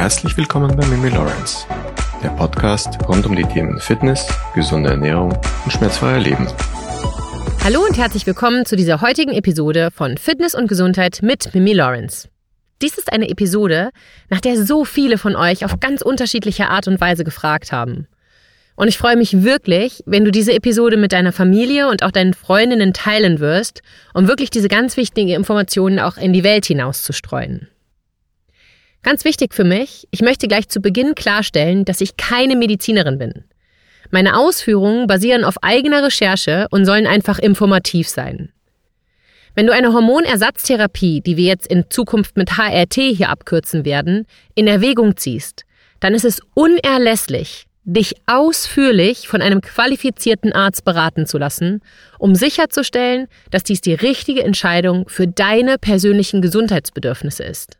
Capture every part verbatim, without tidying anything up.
Herzlich willkommen bei Mimi Lawrence, der Podcast rund um die Themen Fitness, gesunde Ernährung und schmerzfreier Leben. Hallo und herzlich willkommen zu dieser heutigen Episode von Fitness und Gesundheit mit Mimi Lawrence. Dies ist eine Episode, nach der so viele von euch auf ganz unterschiedliche Art und Weise gefragt haben. Und ich freue mich wirklich, wenn du diese Episode mit deiner Familie und auch deinen Freundinnen teilen wirst, um wirklich diese ganz wichtigen Informationen auch in die Welt hinauszustreuen. Ganz wichtig für mich, ich möchte gleich zu Beginn klarstellen, dass ich keine Medizinerin bin. Meine Ausführungen basieren auf eigener Recherche und sollen einfach informativ sein. Wenn du eine Hormonersatztherapie, die wir jetzt in Zukunft mit H R T hier abkürzen werden, in Erwägung ziehst, dann ist es unerlässlich, dich ausführlich von einem qualifizierten Arzt beraten zu lassen, um sicherzustellen, dass dies die richtige Entscheidung für deine persönlichen Gesundheitsbedürfnisse ist.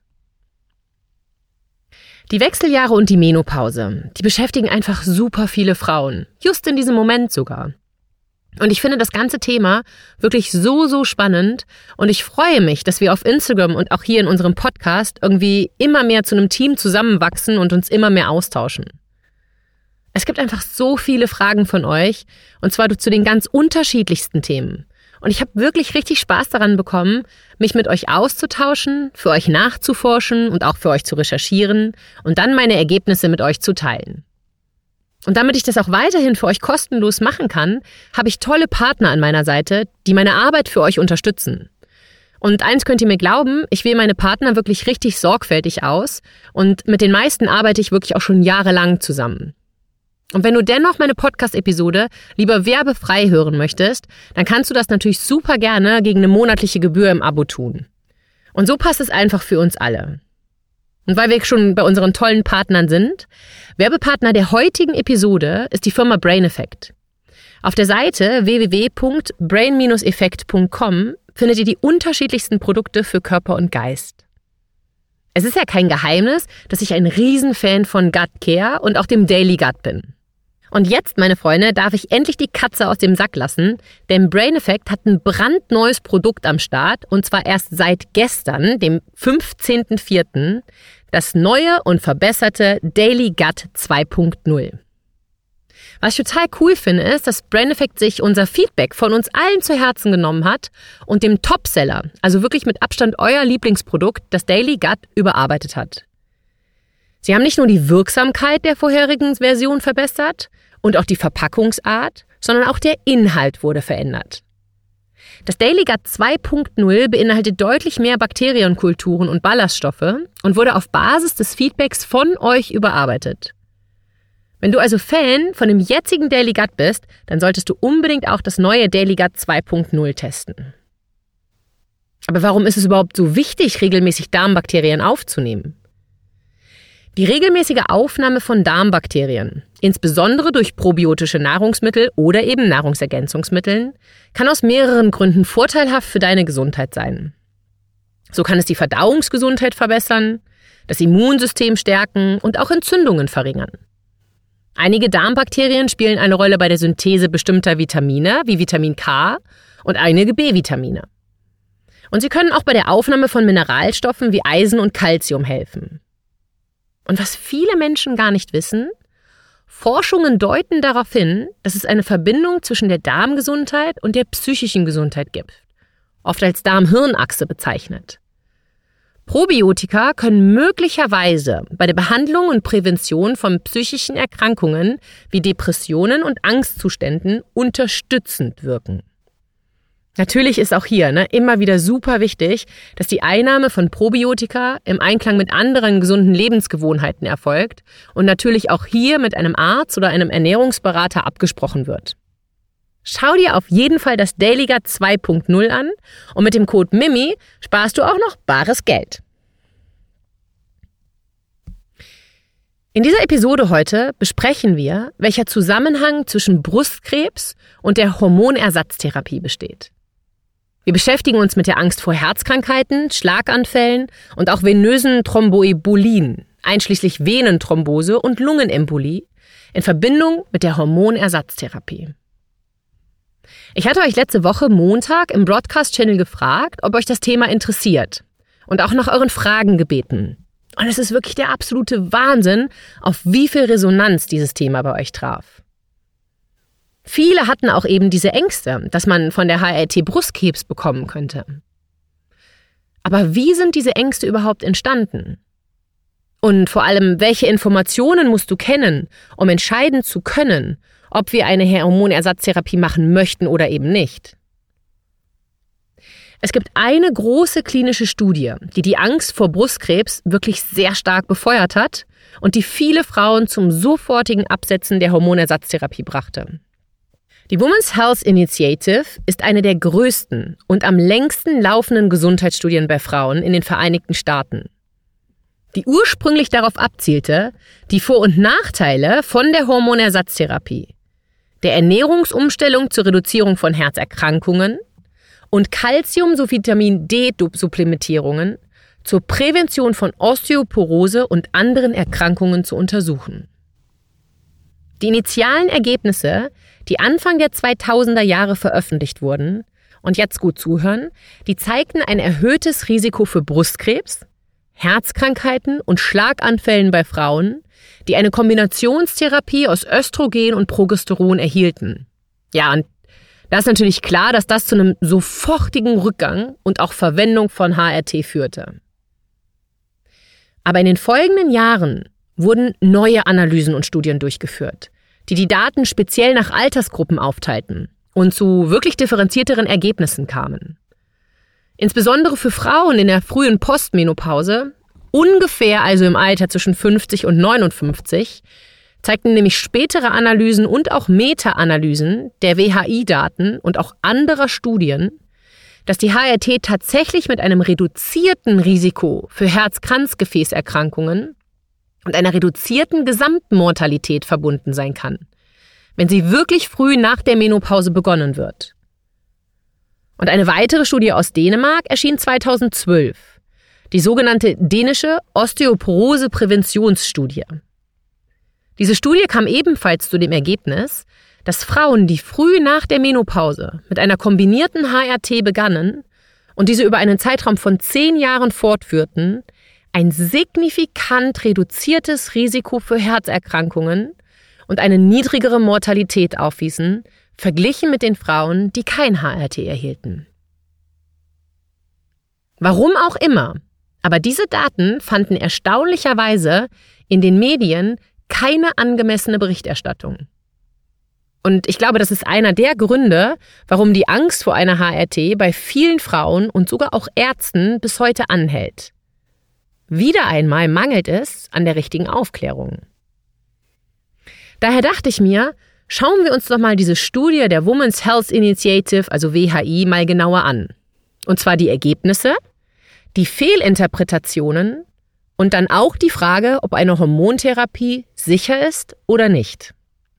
Die Wechseljahre und die Menopause, die beschäftigen einfach super viele Frauen, just in diesem Moment sogar. Und ich finde das ganze Thema wirklich so, so spannend und ich freue mich, dass wir auf Instagram und auch hier in unserem Podcast irgendwie immer mehr zu einem Team zusammenwachsen und uns immer mehr austauschen. Es gibt einfach so viele Fragen von euch und zwar zu den ganz unterschiedlichsten Themen. Und ich habe wirklich richtig Spaß daran bekommen, mich mit euch auszutauschen, für euch nachzuforschen und auch für euch zu recherchieren und dann meine Ergebnisse mit euch zu teilen. Und damit ich das auch weiterhin für euch kostenlos machen kann, habe ich tolle Partner an meiner Seite, die meine Arbeit für euch unterstützen. Und eins könnt ihr mir glauben, ich wähle meine Partner wirklich richtig sorgfältig aus und mit den meisten arbeite ich wirklich auch schon jahrelang zusammen. Und wenn du dennoch meine Podcast-Episode lieber werbefrei hören möchtest, dann kannst du das natürlich super gerne gegen eine monatliche Gebühr im Abo tun. Und so passt es einfach für uns alle. Und weil wir schon bei unseren tollen Partnern sind, Werbepartner der heutigen Episode ist die Firma Brain Effect. Auf der Seite w w w punkt brain effect punkt com findet ihr die unterschiedlichsten Produkte für Körper und Geist. Es ist ja kein Geheimnis, dass ich ein Riesenfan von Gut Care und auch dem Daily Gut bin. Und jetzt, meine Freunde, darf ich endlich die Katze aus dem Sack lassen, denn Brain Effect hat ein brandneues Produkt am Start und zwar erst seit gestern, dem fünfzehnten vierten, das neue und verbesserte Daily Gut zwei punkt null. Was ich total cool finde, ist, dass Brain Effect sich unser Feedback von uns allen zu Herzen genommen hat und dem Topseller, also wirklich mit Abstand euer Lieblingsprodukt, das Daily Gut, überarbeitet hat. Sie haben nicht nur die Wirksamkeit der vorherigen Version verbessert und auch die Verpackungsart, sondern auch der Inhalt wurde verändert. Das Daily Gut zwei punkt null beinhaltet deutlich mehr Bakterienkulturen und Ballaststoffe und wurde auf Basis des Feedbacks von euch überarbeitet. Wenn du also Fan von dem jetzigen Daily Gut bist, dann solltest du unbedingt auch das neue Daily Gut zwei punkt null testen. Aber warum ist es überhaupt so wichtig, regelmäßig Darmbakterien aufzunehmen? Die regelmäßige Aufnahme von Darmbakterien, insbesondere durch probiotische Nahrungsmittel oder eben Nahrungsergänzungsmitteln, kann aus mehreren Gründen vorteilhaft für deine Gesundheit sein. So kann es die Verdauungsgesundheit verbessern, das Immunsystem stärken und auch Entzündungen verringern. Einige Darmbakterien spielen eine Rolle bei der Synthese bestimmter Vitamine wie Vitamin K und einige B-Vitamine. Und sie können auch bei der Aufnahme von Mineralstoffen wie Eisen und Calcium helfen. Und was viele Menschen gar nicht wissen, Forschungen deuten darauf hin, dass es eine Verbindung zwischen der Darmgesundheit und der psychischen Gesundheit gibt, oft als Darm-Hirn-Achse bezeichnet. Probiotika können möglicherweise bei der Behandlung und Prävention von psychischen Erkrankungen wie Depressionen und Angstzuständen unterstützend wirken. Natürlich ist auch hier ne, immer wieder super wichtig, dass die Einnahme von Probiotika im Einklang mit anderen gesunden Lebensgewohnheiten erfolgt und natürlich auch hier mit einem Arzt oder einem Ernährungsberater abgesprochen wird. Schau dir auf jeden Fall das Daily Gut zwei punkt null an und mit dem Code MIMI sparst du auch noch bares Geld. In dieser Episode heute besprechen wir, welcher Zusammenhang zwischen Brustkrebs und der Hormonersatztherapie besteht. Wir beschäftigen uns mit der Angst vor Herzkrankheiten, Schlaganfällen und auch venösen Thromboembolien, einschließlich Venenthrombose und Lungenembolie, in Verbindung mit der Hormonersatztherapie. Ich hatte euch letzte Woche Montag im Broadcast-Channel gefragt, ob euch das Thema interessiert und auch nach euren Fragen gebeten. Und es ist wirklich der absolute Wahnsinn, auf wie viel Resonanz dieses Thema bei euch traf. Viele hatten auch eben diese Ängste, dass man von der H R T Brustkrebs bekommen könnte. Aber wie sind diese Ängste überhaupt entstanden? Und vor allem, welche Informationen musst du kennen, um entscheiden zu können, ob wir eine Hormonersatztherapie machen möchten oder eben nicht? Es gibt eine große klinische Studie, die die Angst vor Brustkrebs wirklich sehr stark befeuert hat und die viele Frauen zum sofortigen Absetzen der Hormonersatztherapie brachte. Die Women's Health Initiative ist eine der größten und am längsten laufenden Gesundheitsstudien bei Frauen in den Vereinigten Staaten, die ursprünglich darauf abzielte, die Vor- und Nachteile von der Hormonersatztherapie, der Ernährungsumstellung zur Reduzierung von Herzerkrankungen und Calcium- sowie Vitamin D-Supplementierungen zur Prävention von Osteoporose und anderen Erkrankungen zu untersuchen. Die initialen Ergebnisse, die Anfang der zweitausender Jahre veröffentlicht wurden, und jetzt gut zuhören, die zeigten ein erhöhtes Risiko für Brustkrebs, Herzkrankheiten und Schlaganfällen bei Frauen, die eine Kombinationstherapie aus Östrogen und Progesteron erhielten. Ja, und da ist natürlich klar, dass das zu einem sofortigen Rückgang und auch Verwendung von H R T führte. Aber in den folgenden Jahren wurden neue Analysen und Studien durchgeführt, die die Daten speziell nach Altersgruppen aufteilten und zu wirklich differenzierteren Ergebnissen kamen. Insbesondere für Frauen in der frühen Postmenopause, ungefähr also im Alter zwischen fünfzig und neunundfünfzig, zeigten nämlich spätere Analysen und auch Meta-Analysen der W H I-Daten und auch anderer Studien, dass die H R T tatsächlich mit einem reduzierten Risiko für Herz-Kranzgefäßerkrankungen und einer reduzierten Gesamtmortalität verbunden sein kann, wenn sie wirklich früh nach der Menopause begonnen wird. Und eine weitere Studie aus Dänemark erschien zweitausendzwölf, die sogenannte dänische Osteoporose-Präventionsstudie. Diese Studie kam ebenfalls zu dem Ergebnis, dass Frauen, die früh nach der Menopause mit einer kombinierten H R T begannen und diese über einen Zeitraum von zehn Jahren fortführten, ein signifikant reduziertes Risiko für Herzerkrankungen und eine niedrigere Mortalität aufwiesen, verglichen mit den Frauen, die kein H R T erhielten. Warum auch immer, aber diese Daten fanden erstaunlicherweise in den Medien keine angemessene Berichterstattung. Und ich glaube, das ist einer der Gründe, warum die Angst vor einer H R T bei vielen Frauen und sogar auch Ärzten bis heute anhält. Wieder einmal mangelt es an der richtigen Aufklärung. Daher dachte ich mir, schauen wir uns doch mal diese Studie der Women's Health Initiative, also W H I, mal genauer an. Und zwar die Ergebnisse, die Fehlinterpretationen und dann auch die Frage, ob eine Hormontherapie sicher ist oder nicht.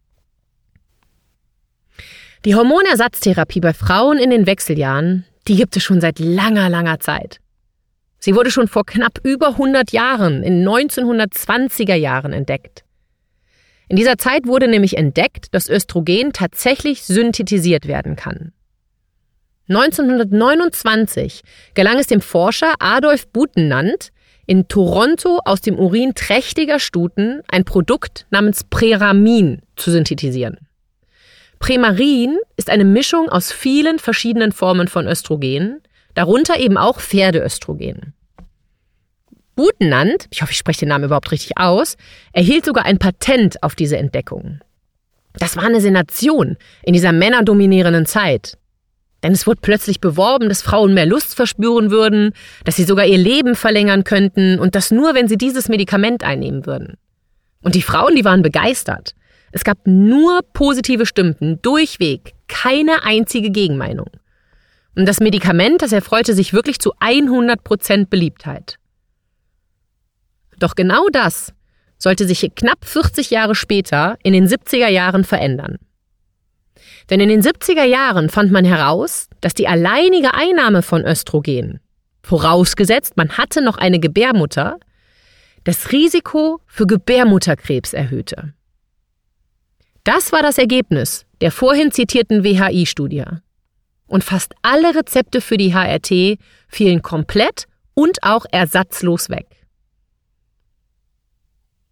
Die Hormonersatztherapie bei Frauen in den Wechseljahren, die gibt es schon seit langer, langer Zeit. Sie wurde schon vor knapp über hundert Jahren, in neunzehnhundertzwanziger Jahren entdeckt. In dieser Zeit wurde nämlich entdeckt, dass Östrogen tatsächlich synthetisiert werden kann. neunzehnhundertneunundzwanzig gelang es dem Forscher Adolf Butenandt, in Toronto aus dem Urin trächtiger Stuten ein Produkt namens Premarin zu synthetisieren. Premarin ist eine Mischung aus vielen verschiedenen Formen von Östrogen, darunter eben auch Pferdeöstrogen. Butenandt, ich hoffe, ich spreche den Namen überhaupt richtig aus, erhielt sogar ein Patent auf diese Entdeckung. Das war eine Sensation in dieser männerdominierenden Zeit. Denn es wurde plötzlich beworben, dass Frauen mehr Lust verspüren würden, dass sie sogar ihr Leben verlängern könnten und das nur, wenn sie dieses Medikament einnehmen würden. Und die Frauen, die waren begeistert. Es gab nur positive Stimmen, durchweg, keine einzige Gegenmeinung. Und das Medikament, das erfreute sich wirklich zu hundert Prozent Beliebtheit. Doch genau das sollte sich knapp vierzig Jahre später in den siebziger Jahren verändern. Denn in den siebziger Jahren fand man heraus, dass die alleinige Einnahme von Östrogen, vorausgesetzt man hatte noch eine Gebärmutter, das Risiko für Gebärmutterkrebs erhöhte. Das war das Ergebnis der vorhin zitierten W H I-Studie. Und fast alle Rezepte für die H R T fielen komplett und auch ersatzlos weg.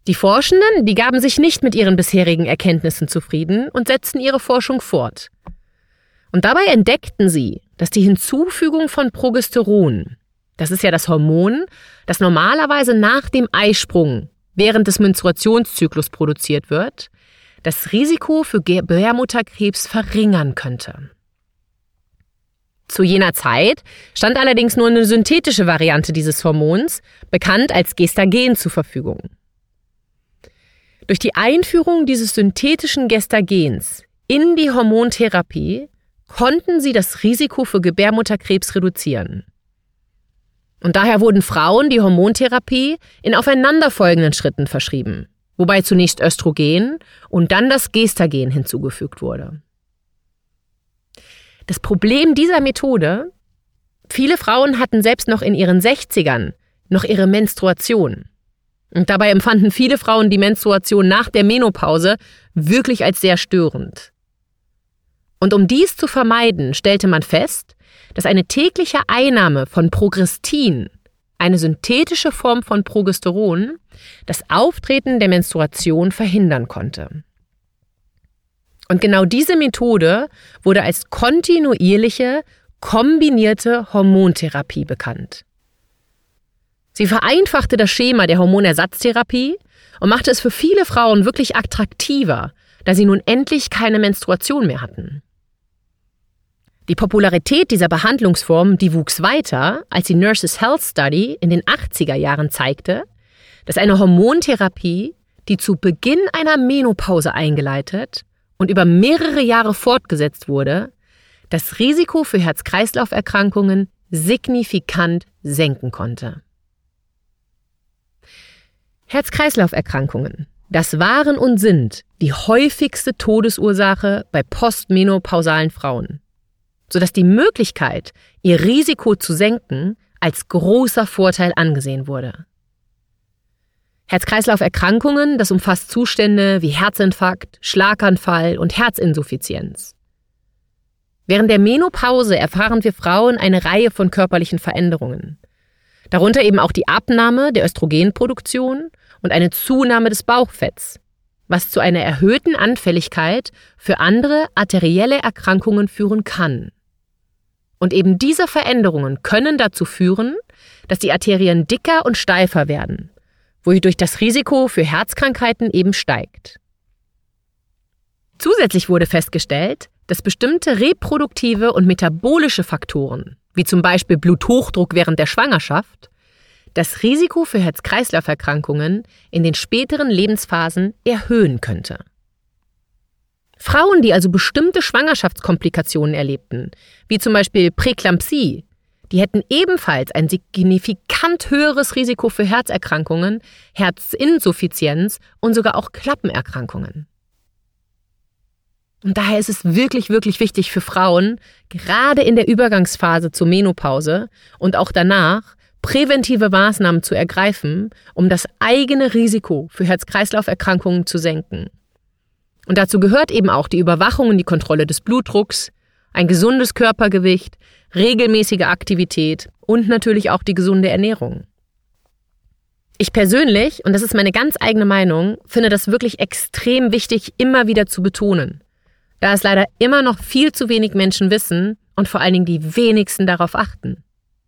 Die Forschenden, die gaben sich nicht mit ihren bisherigen Erkenntnissen zufrieden und setzten ihre Forschung fort. Und dabei entdeckten sie, dass die Hinzufügung von Progesteron, das ist ja das Hormon, das normalerweise nach dem Eisprung während des Menstruationszyklus produziert wird, das Risiko für Gebärmutterkrebs verringern könnte. Zu jener Zeit stand allerdings nur eine synthetische Variante dieses Hormons, bekannt als Gestagen, zur Verfügung. Durch die Einführung dieses synthetischen Gestagens in die Hormontherapie konnten sie das Risiko für Gebärmutterkrebs reduzieren. Und daher wurden Frauen die Hormontherapie in aufeinanderfolgenden Schritten verschrieben, wobei zunächst Östrogen und dann das Gestagen hinzugefügt wurde. Das Problem dieser Methode: viele Frauen hatten selbst noch in ihren Sechzigern noch ihre Menstruation. Und dabei empfanden viele Frauen die Menstruation nach der Menopause wirklich als sehr störend. Und um dies zu vermeiden, stellte man fest, dass eine tägliche Einnahme von Progestin, eine synthetische Form von Progesteron, das Auftreten der Menstruation verhindern konnte. Und genau diese Methode wurde als kontinuierliche, kombinierte Hormontherapie bekannt. Sie vereinfachte das Schema der Hormonersatztherapie und machte es für viele Frauen wirklich attraktiver, da sie nun endlich keine Menstruation mehr hatten. Die Popularität dieser Behandlungsform, die wuchs weiter, als die Nurses Health Study in den achtziger Jahren zeigte, dass eine Hormontherapie, die zu Beginn einer Menopause eingeleitet und über mehrere Jahre fortgesetzt wurde, das Risiko für Herz-Kreislauf-Erkrankungen signifikant senken konnte. Herz-Kreislauf-Erkrankungen, das waren und sind die häufigste Todesursache bei postmenopausalen Frauen, sodass die Möglichkeit, ihr Risiko zu senken, als großer Vorteil angesehen wurde. Herz-Kreislauf-Erkrankungen, das umfasst Zustände wie Herzinfarkt, Schlaganfall und Herzinsuffizienz. Während der Menopause erfahren wir Frauen eine Reihe von körperlichen Veränderungen, darunter eben auch die Abnahme der Östrogenproduktion und eine Zunahme des Bauchfetts, was zu einer erhöhten Anfälligkeit für andere arterielle Erkrankungen führen kann. Und eben diese Veränderungen können dazu führen, dass die Arterien dicker und steifer werden, wodurch das Risiko für Herzkrankheiten eben steigt. Zusätzlich wurde festgestellt, dass bestimmte reproduktive und metabolische Faktoren, wie zum Beispiel Bluthochdruck während der Schwangerschaft, das Risiko für Herz-Kreislauf-Erkrankungen in den späteren Lebensphasen erhöhen könnte. Frauen, die also bestimmte Schwangerschaftskomplikationen erlebten, wie zum Beispiel Präklampsie, die hätten ebenfalls ein signifikant höheres Risiko für Herzerkrankungen, Herzinsuffizienz und sogar auch Klappenerkrankungen. Und daher ist es wirklich, wirklich wichtig für Frauen, gerade in der Übergangsphase zur Menopause und auch danach, präventive Maßnahmen zu ergreifen, um das eigene Risiko für Herz-Kreislauf-Erkrankungen zu senken. Und dazu gehört eben auch die Überwachung und die Kontrolle des Blutdrucks, ein gesundes Körpergewicht, regelmäßige Aktivität und natürlich auch die gesunde Ernährung. Ich persönlich, und das ist meine ganz eigene Meinung, finde das wirklich extrem wichtig, immer wieder zu betonen, da es leider immer noch viel zu wenig Menschen wissen und vor allen Dingen die wenigsten darauf achten.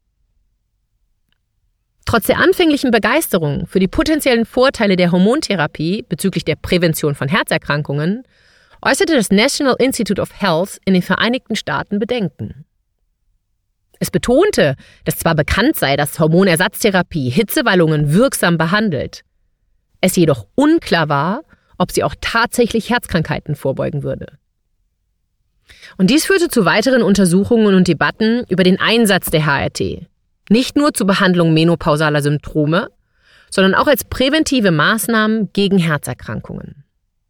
Trotz der anfänglichen Begeisterung für die potenziellen Vorteile der Hormontherapie bezüglich der Prävention von Herzerkrankungen äußerte das National Institute of Health in den Vereinigten Staaten Bedenken. Es betonte, dass zwar bekannt sei, dass Hormonersatztherapie Hitzewallungen wirksam behandelt, es jedoch unklar war, ob sie auch tatsächlich Herzkrankheiten vorbeugen würde. Und dies führte zu weiteren Untersuchungen und Debatten über den Einsatz der H R T, nicht nur zur Behandlung menopausaler Symptome, sondern auch als präventive Maßnahmen gegen Herzerkrankungen.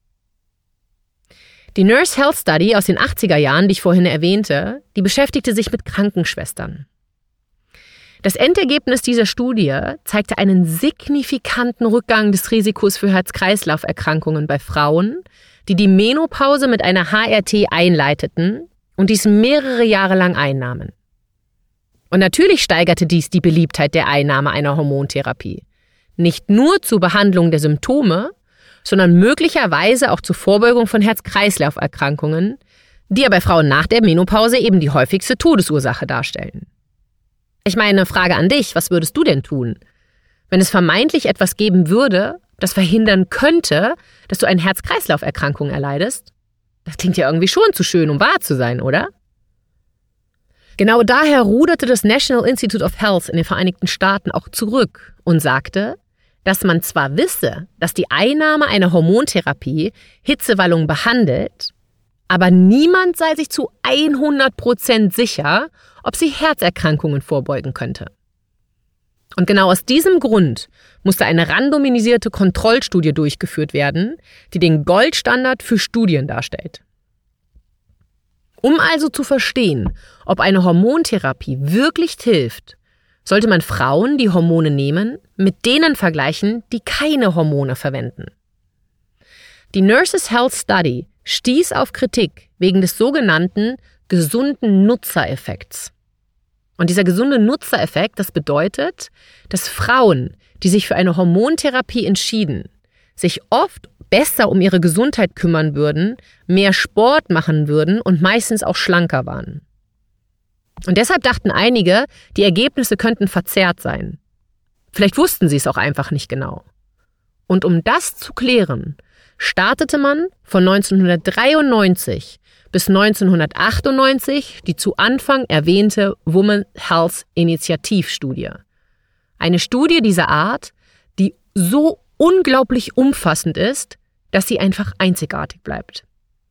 Die Nurse Health Study aus den achtziger Jahren, die ich vorhin erwähnte, die beschäftigte sich mit Krankenschwestern. Das Endergebnis dieser Studie zeigte einen signifikanten Rückgang des Risikos für Herz-Kreislauf-Erkrankungen bei Frauen, die die Menopause mit einer H R T einleiteten und dies mehrere Jahre lang einnahmen. Und natürlich steigerte dies die Beliebtheit der Einnahme einer Hormontherapie. nicht nur zur Behandlung der Symptome, sondern möglicherweise auch zur Vorbeugung von Herz-Kreislauf-Erkrankungen, die ja bei Frauen nach der Menopause eben die häufigste Todesursache darstellen. Ich meine, Frage an dich, was würdest du denn tun, wenn es vermeintlich etwas geben würde, das verhindern könnte, dass du eine Herz-Kreislauf-Erkrankung erleidest? Das klingt ja irgendwie schon zu schön, um wahr zu sein, oder? Genau daher ruderte das National Institute of Health in den Vereinigten Staaten auch zurück und sagte, dass man zwar wisse, dass die Einnahme einer Hormontherapie Hitzewallung behandelt, aber niemand sei sich zu hundert Prozent sicher, ob sie Herzerkrankungen vorbeugen könnte. Und genau aus diesem Grund musste eine randomisierte Kontrollstudie durchgeführt werden, die den Goldstandard für Studien darstellt. Um also zu verstehen, ob eine Hormontherapie wirklich hilft, sollte man Frauen, die Hormone nehmen, mit denen vergleichen, die keine Hormone verwenden. Die Nurses Health Study stieß auf Kritik wegen des sogenannten gesunden Nutzereffekts. Und dieser gesunde Nutzereffekt, das bedeutet, dass Frauen, die sich für eine Hormontherapie entschieden, sich oft besser um ihre Gesundheit kümmern würden, mehr Sport machen würden und meistens auch schlanker waren. Und deshalb dachten einige, die Ergebnisse könnten verzerrt sein. Vielleicht wussten sie es auch einfach nicht genau. Und um das zu klären, startete man von neunzehnhundertdreiundneunzig bis neunzehnhundertachtundneunzig die zu Anfang erwähnte Women's Health Initiative-Studie. Eine Studie dieser Art, die so unglaublich umfassend ist, dass sie einfach einzigartig bleibt.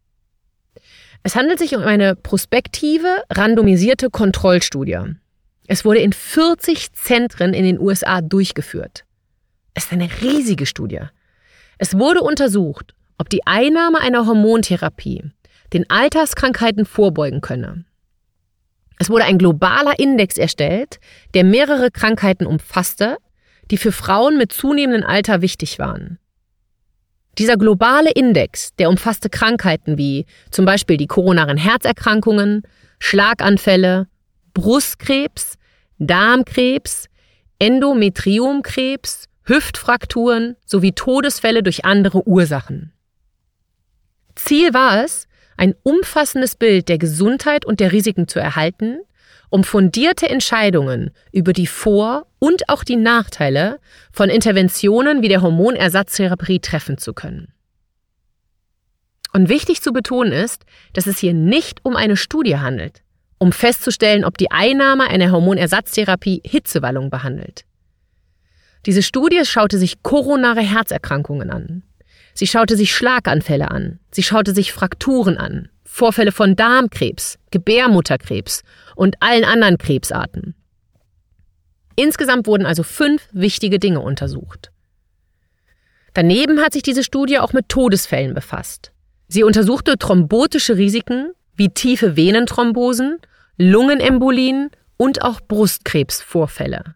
Es handelt sich um eine prospektive, randomisierte Kontrollstudie. Es wurde in vierzig Zentren in den U S A durchgeführt. Es ist eine riesige Studie. Es wurde untersucht, ob die Einnahme einer Hormontherapie den Alterskrankheiten vorbeugen könne. Es wurde ein globaler Index erstellt, der mehrere Krankheiten umfasste, die für Frauen mit zunehmendem Alter wichtig waren. Dieser globale Index, der umfasste Krankheiten wie zum Beispiel die koronaren Herzerkrankungen, Schlaganfälle, Brustkrebs, Darmkrebs, Endometriumkrebs, Hüftfrakturen sowie Todesfälle durch andere Ursachen. Ziel war es, ein umfassendes Bild der Gesundheit und der Risiken zu erhalten, um fundierte Entscheidungen über die Vor- und auch die Nachteile von Interventionen wie der Hormonersatztherapie treffen zu können. Und wichtig zu betonen ist, dass es hier nicht um eine Studie handelt, um festzustellen, ob die Einnahme einer Hormonersatztherapie Hitzewallung behandelt. Diese Studie schaute sich koronare Herzerkrankungen an. Sie schaute sich Schlaganfälle an. Sie schaute sich Frakturen an, Vorfälle von Darmkrebs, Gebärmutterkrebs und allen anderen Krebsarten. Insgesamt wurden also fünf wichtige Dinge untersucht. Daneben hat sich diese Studie auch mit Todesfällen befasst. Sie untersuchte thrombotische Risiken wie tiefe Venenthrombosen, Lungenembolien und auch Brustkrebsvorfälle.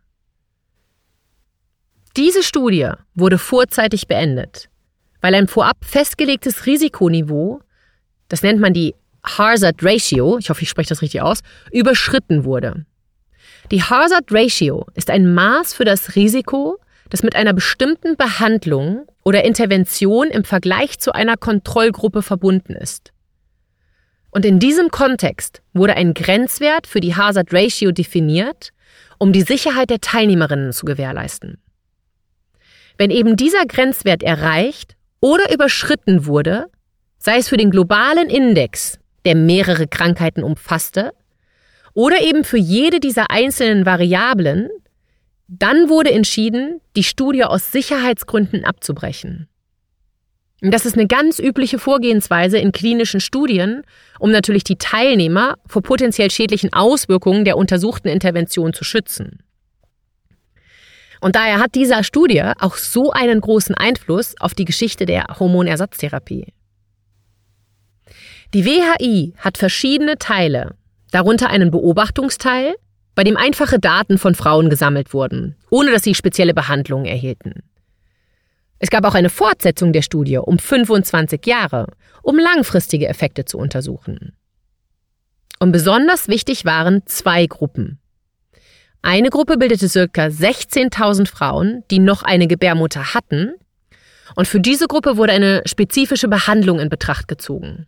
Diese Studie wurde vorzeitig beendet, weil ein vorab festgelegtes Risikoniveau, das nennt man die Hazard Ratio, ich hoffe, ich spreche das richtig aus, überschritten wurde. Die Hazard Ratio ist ein Maß für das Risiko, das mit einer bestimmten Behandlung oder Intervention im Vergleich zu einer Kontrollgruppe verbunden ist. Und in diesem Kontext wurde ein Grenzwert für die Hazard Ratio definiert, um die Sicherheit der Teilnehmerinnen zu gewährleisten. Wenn eben dieser Grenzwert erreicht oder überschritten wurde, sei es für den globalen Index, der mehrere Krankheiten umfasste, oder eben für jede dieser einzelnen Variablen, dann wurde entschieden, die Studie aus Sicherheitsgründen abzubrechen. Und das ist eine ganz übliche Vorgehensweise in klinischen Studien, um natürlich die Teilnehmer vor potenziell schädlichen Auswirkungen der untersuchten Intervention zu schützen. Und daher hat diese Studie auch so einen großen Einfluss auf die Geschichte der Hormonersatztherapie. Die W H I hat verschiedene Teile, darunter einen Beobachtungsteil, bei dem einfache Daten von Frauen gesammelt wurden, ohne dass sie spezielle Behandlungen erhielten. Es gab auch eine Fortsetzung der Studie um fünfundzwanzig Jahre, um langfristige Effekte zu untersuchen. Und besonders wichtig waren zwei Gruppen. Eine Gruppe bildete ca. sechzehntausend Frauen, die noch eine Gebärmutter hatten. Und für diese Gruppe wurde eine spezifische Behandlung in Betracht gezogen.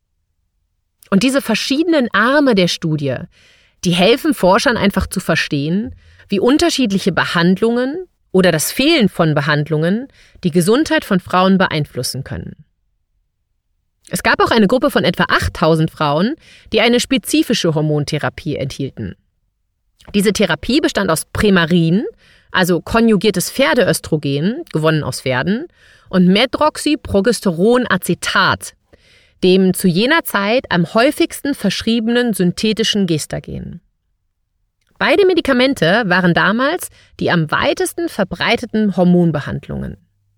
Und diese verschiedenen Arme der Studie, die helfen Forschern einfach zu verstehen, wie unterschiedliche Behandlungen oder das Fehlen von Behandlungen die Gesundheit von Frauen beeinflussen können. Es gab auch eine Gruppe von etwa achttausend Frauen, die eine spezifische Hormontherapie enthielten. Diese Therapie bestand aus Premarin, also konjugiertes Pferdeöstrogen, gewonnen aus Pferden, und Medroxyprogesteronacetat, dem zu jener Zeit am häufigsten verschriebenen synthetischen Gestagen. Beide Medikamente waren damals die am weitesten verbreiteten Hormonbehandlungen.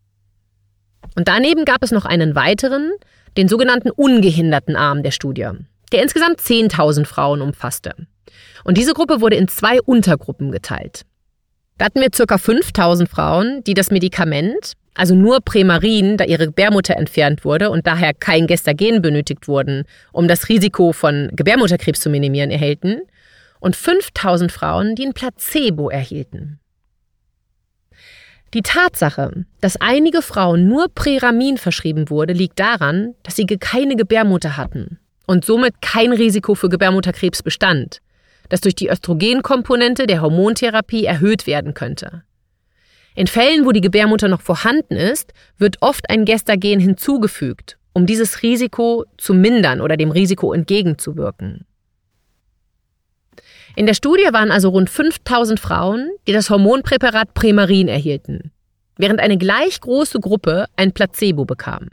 Und daneben gab es noch einen weiteren, den sogenannten ungehinderten Arm der Studie, der insgesamt zehntausend Frauen umfasste. Und diese Gruppe wurde in zwei Untergruppen geteilt. Da hatten wir ca. fünftausend Frauen, die das Medikament, also nur Premarin, da ihre Gebärmutter entfernt wurde und daher kein Gestagen benötigt wurden, um das Risiko von Gebärmutterkrebs zu minimieren, erhielten, und fünftausend Frauen, die ein Placebo erhielten. Die Tatsache, dass einige Frauen nur Premarin verschrieben wurde, liegt daran, dass sie keine Gebärmutter hatten und somit kein Risiko für Gebärmutterkrebs bestand, das durch die Östrogenkomponente der Hormontherapie erhöht werden könnte. In Fällen, wo die Gebärmutter noch vorhanden ist, wird oft ein Gestagen hinzugefügt, um dieses Risiko zu mindern oder dem Risiko entgegenzuwirken. In der Studie waren also rund fünftausend Frauen, die das Hormonpräparat Premarin erhielten, während eine gleich große Gruppe ein Placebo bekam.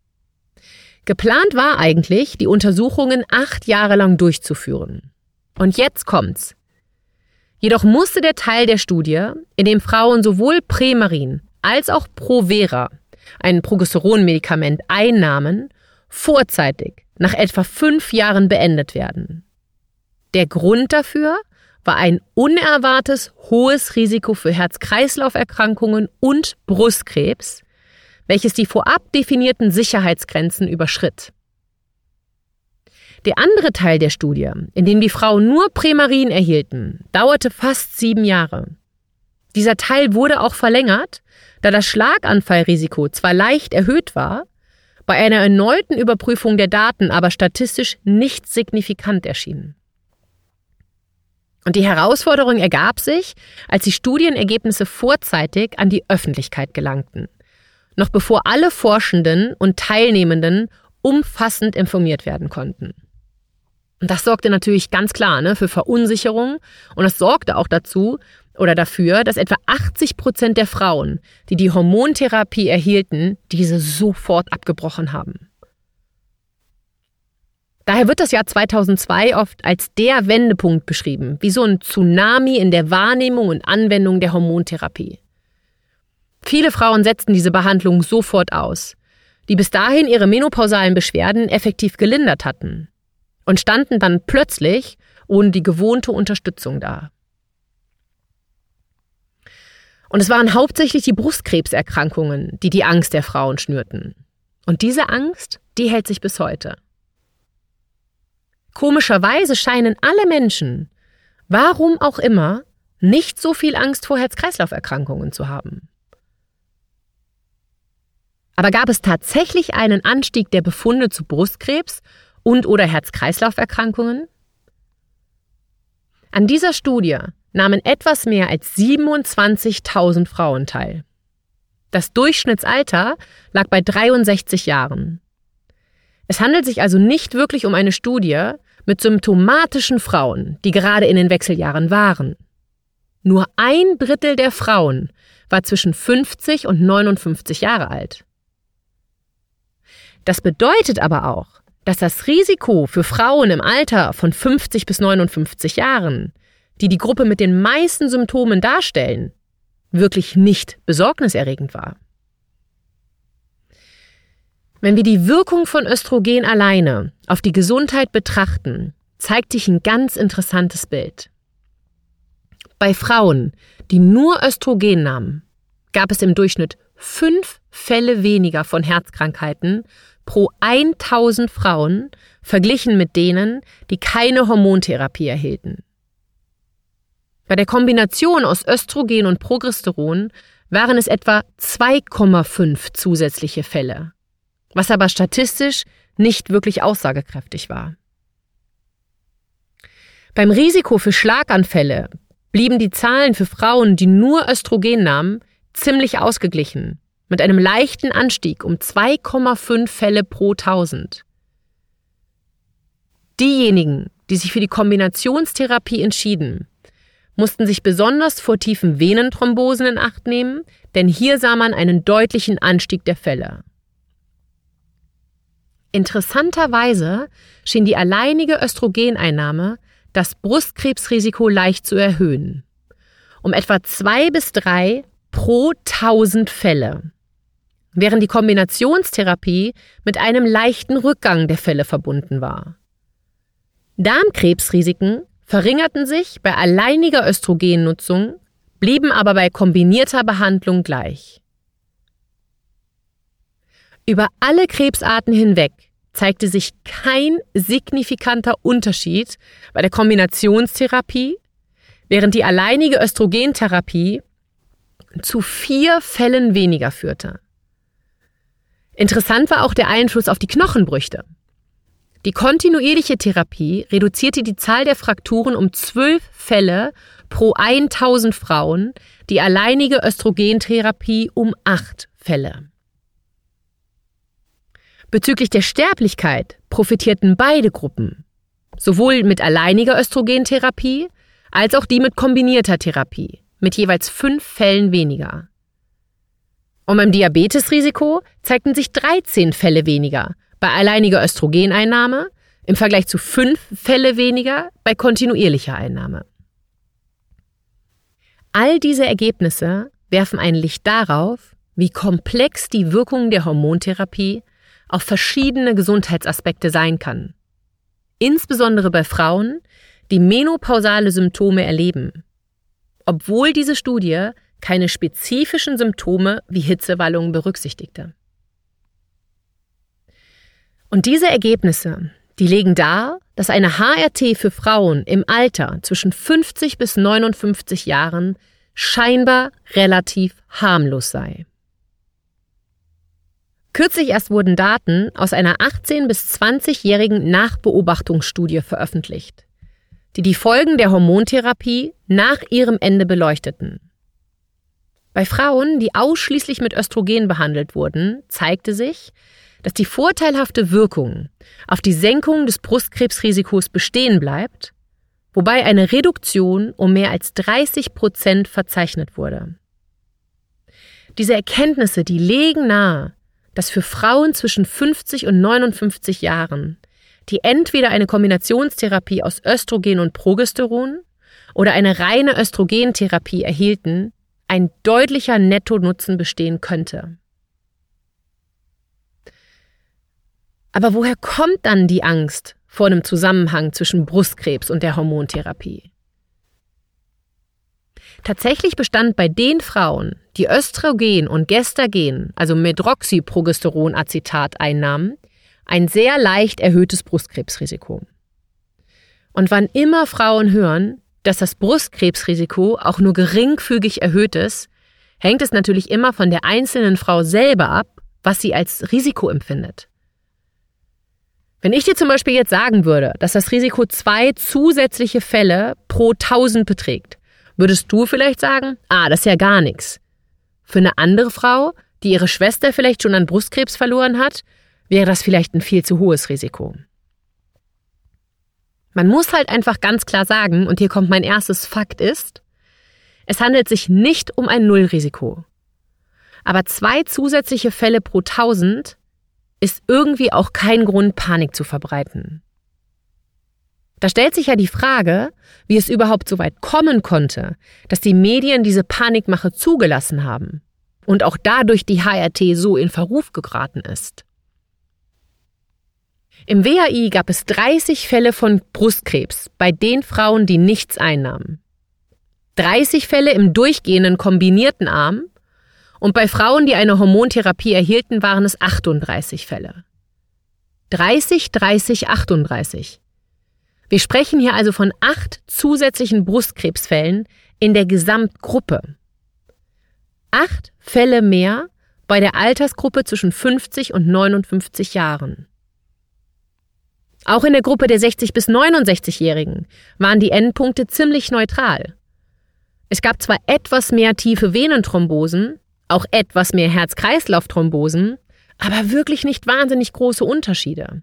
Geplant war eigentlich, die Untersuchungen acht Jahre lang durchzuführen. Und jetzt kommt's. Jedoch musste der Teil der Studie, in dem Frauen sowohl Premarin als auch Provera, ein Progesteronmedikament, einnahmen, vorzeitig nach etwa fünf Jahren beendet werden. Der Grund dafür war ein unerwartetes hohes Risiko für Herz-Kreislauf-Erkrankungen und Brustkrebs, welches die vorab definierten Sicherheitsgrenzen überschritt. Der andere Teil der Studie, in dem die Frauen nur Premarin erhielten, dauerte fast sieben Jahre. Dieser Teil wurde auch verlängert, da das Schlaganfallrisiko zwar leicht erhöht war, bei einer erneuten Überprüfung der Daten aber statistisch nicht signifikant erschien. Und die Herausforderung ergab sich, als die Studienergebnisse vorzeitig an die Öffentlichkeit gelangten, noch bevor alle Forschenden und Teilnehmenden umfassend informiert werden konnten. Und das sorgte natürlich ganz klar ne, für Verunsicherung und das sorgte auch dazu oder dafür, dass etwa achtzig Prozent der Frauen, die die Hormontherapie erhielten, diese sofort abgebrochen haben. Daher wird das Jahr zweitausendzwei oft als der Wendepunkt beschrieben, wie so ein Tsunami in der Wahrnehmung und Anwendung der Hormontherapie. Viele Frauen setzten diese Behandlung sofort aus, die bis dahin ihre menopausalen Beschwerden effektiv gelindert hatten und standen dann plötzlich ohne die gewohnte Unterstützung da. Und es waren hauptsächlich die Brustkrebserkrankungen, die die Angst der Frauen schnürten. Und diese Angst, die hält sich bis heute. Komischerweise scheinen alle Menschen, warum auch immer, nicht so viel Angst vor Herz-Kreislauf-Erkrankungen zu haben. Aber gab es tatsächlich einen Anstieg der Befunde zu Brustkrebs und oder Herz-Kreislauf-Erkrankungen? An dieser Studie nahmen etwas mehr als siebenundzwanzigtausend Frauen teil. Das Durchschnittsalter lag bei dreiundsechzig Jahren. Es handelt sich also nicht wirklich um eine Studie mit symptomatischen Frauen, die gerade in den Wechseljahren waren. Nur ein Drittel der Frauen war zwischen fünfzig und neunundfünfzig Jahre alt. Das bedeutet aber auch, dass das Risiko für Frauen im Alter von fünfzig bis neunundfünfzig Jahren, die die Gruppe mit den meisten Symptomen darstellen, wirklich nicht besorgniserregend war. Wenn wir die Wirkung von Östrogen alleine auf die Gesundheit betrachten, zeigt sich ein ganz interessantes Bild. Bei Frauen, die nur Östrogen nahmen, gab es im Durchschnitt fünf Fälle weniger von Herzkrankheiten pro tausend Frauen, verglichen mit denen, die keine Hormontherapie erhielten. Bei der Kombination aus Östrogen und Progesteron waren es etwa zwei Komma fünf zusätzliche Fälle, was aber statistisch nicht wirklich aussagekräftig war. Beim Risiko für Schlaganfälle blieben die Zahlen für Frauen, die nur Östrogen nahmen, ziemlich ausgeglichen, mit einem leichten Anstieg um zwei Komma fünf Fälle pro tausend. Diejenigen, die sich für die Kombinationstherapie entschieden, mussten sich besonders vor tiefen Venenthrombosen in Acht nehmen, denn hier sah man einen deutlichen Anstieg der Fälle. Interessanterweise schien die alleinige Östrogeneinnahme das Brustkrebsrisiko leicht zu erhöhen, um etwa zwei bis drei pro tausend Fälle, während die Kombinationstherapie mit einem leichten Rückgang der Fälle verbunden war. Darmkrebsrisiken verringerten sich bei alleiniger Östrogennutzung, blieben aber bei kombinierter Behandlung gleich. Über alle Krebsarten hinweg zeigte sich kein signifikanter Unterschied bei der Kombinationstherapie, während die alleinige Östrogentherapie zu vier Fällen weniger führte. Interessant war auch der Einfluss auf die Knochenbrüche. Die kontinuierliche Therapie reduzierte die Zahl der Frakturen um zwölf Fälle pro tausend Frauen, die alleinige Östrogentherapie um acht Fälle. Bezüglich der Sterblichkeit profitierten beide Gruppen, sowohl mit alleiniger Östrogentherapie als auch die mit kombinierter Therapie, mit jeweils fünf Fällen weniger. Und beim Diabetesrisiko zeigten sich dreizehn Fälle weniger bei alleiniger Östrogeneinnahme im Vergleich zu fünf Fälle weniger bei kontinuierlicher Einnahme. All diese Ergebnisse werfen ein Licht darauf, wie komplex die Wirkung der Hormontherapie auf verschiedene Gesundheitsaspekte sein kann. Insbesondere bei Frauen, die menopausale Symptome erleben, obwohl diese Studie keine spezifischen Symptome wie Hitzewallungen berücksichtigte. Und diese Ergebnisse, die legen dar, dass eine H R T für Frauen im Alter zwischen fünfzig bis neunundfünfzig Jahren scheinbar relativ harmlos sei. Kürzlich erst wurden Daten aus einer achtzehn- bis zwanzigjährigen Nachbeobachtungsstudie veröffentlicht, die die Folgen der Hormontherapie nach ihrem Ende beleuchteten. Bei Frauen, die ausschließlich mit Östrogen behandelt wurden, zeigte sich, dass die vorteilhafte Wirkung auf die Senkung des Brustkrebsrisikos bestehen bleibt, wobei eine Reduktion um mehr als dreißig Prozent verzeichnet wurde. Diese Erkenntnisse, die legen nahe, dass für Frauen zwischen fünfzig und neunundfünfzig Jahren, die entweder eine Kombinationstherapie aus Östrogen und Progesteron oder eine reine Östrogentherapie erhielten, ein deutlicher Nettonutzen bestehen könnte. Aber woher kommt dann die Angst vor einem Zusammenhang zwischen Brustkrebs und der Hormontherapie? Tatsächlich bestand bei den Frauen, die Östrogen und Gestagen, also Medroxyprogesteronacetat einnahmen, ein sehr leicht erhöhtes Brustkrebsrisiko. Und wann immer Frauen hören, dass das Brustkrebsrisiko auch nur geringfügig erhöht ist, hängt es natürlich immer von der einzelnen Frau selber ab, was sie als Risiko empfindet. Wenn ich dir zum Beispiel jetzt sagen würde, dass das Risiko zwei zusätzliche Fälle pro tausend beträgt, würdest du vielleicht sagen, ah, das ist ja gar nichts. Für eine andere Frau, die ihre Schwester vielleicht schon an Brustkrebs verloren hat, wäre das vielleicht ein viel zu hohes Risiko. Man muss halt einfach ganz klar sagen, und hier kommt mein erstes Fakt ist, es handelt sich nicht um ein Nullrisiko. Aber zwei zusätzliche Fälle pro tausend ist irgendwie auch kein Grund, Panik zu verbreiten. Da stellt sich ja die Frage, wie es überhaupt so weit kommen konnte, dass die Medien diese Panikmache zugelassen haben und auch dadurch die H R T so in Verruf geraten ist. Im W H I gab es dreißig Fälle von Brustkrebs bei den Frauen, die nichts einnahmen. dreißig Fälle im durchgehenden kombinierten Arm und bei Frauen, die eine Hormontherapie erhielten, waren es achtunddreißig Fälle. dreißig, dreißig, achtunddreißig. Wir sprechen hier also von acht zusätzlichen Brustkrebsfällen in der Gesamtgruppe. Acht Fälle mehr bei der Altersgruppe zwischen fünfzig und neunundfünfzig Jahren. Auch in der Gruppe der sechzig- bis neunundsechzigjährigen waren die Endpunkte ziemlich neutral. Es gab zwar etwas mehr tiefe Venenthrombosen, auch etwas mehr Herz-Kreislauf-Thrombosen, aber wirklich nicht wahnsinnig große Unterschiede.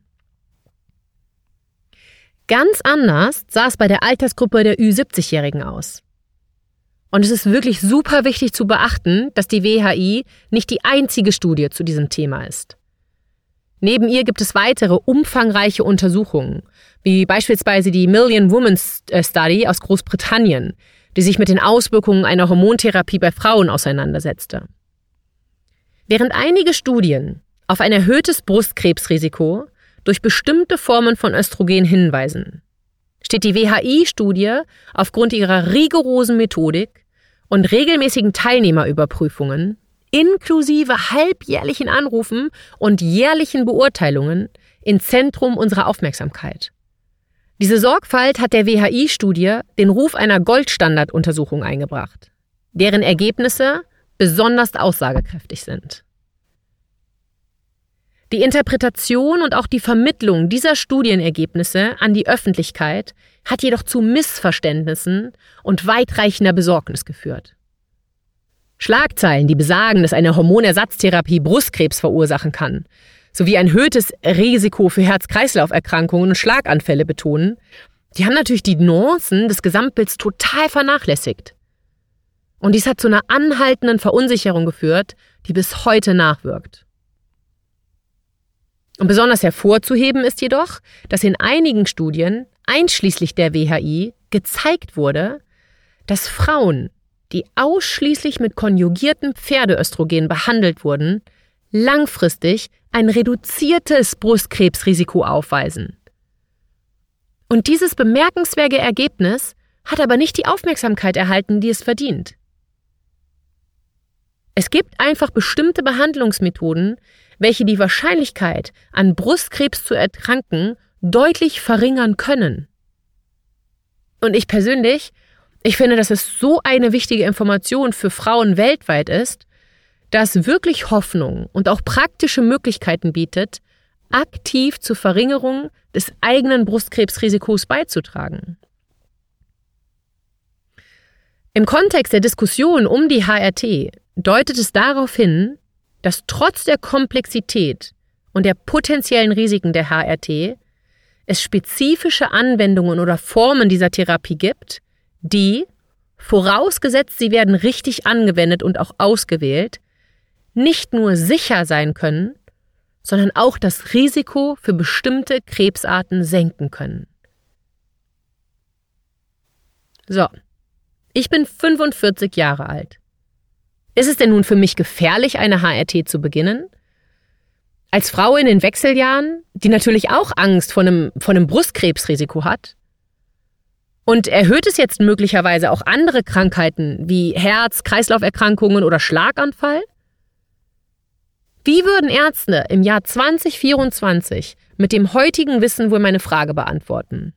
Ganz anders sah es bei der Altersgruppe der Ü siebzig-Jährigen aus. Und es ist wirklich super wichtig zu beachten, dass die W H I nicht die einzige Studie zu diesem Thema ist. Neben ihr gibt es weitere umfangreiche Untersuchungen, wie beispielsweise die Million Women Study aus Großbritannien, die sich mit den Auswirkungen einer Hormontherapie bei Frauen auseinandersetzte. Während einige Studien auf ein erhöhtes Brustkrebsrisiko durch bestimmte Formen von Östrogen hinweisen, steht die W H I-Studie aufgrund ihrer rigorosen Methodik und regelmäßigen Teilnehmerüberprüfungen inklusive halbjährlichen Anrufen und jährlichen Beurteilungen im Zentrum unserer Aufmerksamkeit. Diese Sorgfalt hat der W H I-Studie den Ruf einer Goldstandarduntersuchung eingebracht, deren Ergebnisse besonders aussagekräftig sind. Die Interpretation und auch die Vermittlung dieser Studienergebnisse an die Öffentlichkeit hat jedoch zu Missverständnissen und weitreichender Besorgnis geführt. Schlagzeilen, die besagen, dass eine Hormonersatztherapie Brustkrebs verursachen kann, sowie ein erhöhtes Risiko für Herz-Kreislauf-Erkrankungen und Schlaganfälle betonen, die haben natürlich die Nuancen des Gesamtbilds total vernachlässigt. Und dies hat zu einer anhaltenden Verunsicherung geführt, die bis heute nachwirkt. Und besonders hervorzuheben ist jedoch, dass in einigen Studien, einschließlich der W H I, gezeigt wurde, dass Frauen, die ausschließlich mit konjugiertem Pferdeöstrogen behandelt wurden, langfristig ein reduziertes Brustkrebsrisiko aufweisen. Und dieses bemerkenswerte Ergebnis hat aber nicht die Aufmerksamkeit erhalten, die es verdient. Es gibt einfach bestimmte Behandlungsmethoden, welche die Wahrscheinlichkeit, an Brustkrebs zu erkranken, deutlich verringern können. Und ich persönlich, ich finde, dass es so eine wichtige Information für Frauen weltweit ist, dass wirklich Hoffnung und auch praktische Möglichkeiten bietet, aktiv zur Verringerung des eigenen Brustkrebsrisikos beizutragen. Im Kontext der Diskussion um die H R T deutet es darauf hin, dass trotz der Komplexität und der potenziellen Risiken der H R T es spezifische Anwendungen oder Formen dieser Therapie gibt, die, vorausgesetzt sie werden richtig angewendet und auch ausgewählt, nicht nur sicher sein können, sondern auch das Risiko für bestimmte Krebsarten senken können. So, ich bin fünfundvierzig Jahre alt. Ist es denn nun für mich gefährlich, eine H R T zu beginnen? Als Frau in den Wechseljahren, die natürlich auch Angst vor einem, vor einem Brustkrebsrisiko hat? Und erhöht es jetzt möglicherweise auch andere Krankheiten wie Herz-, Kreislauferkrankungen oder Schlaganfall? Wie würden Ärzte im Jahr zwanzig vierundzwanzig mit dem heutigen Wissen wohl meine Frage beantworten?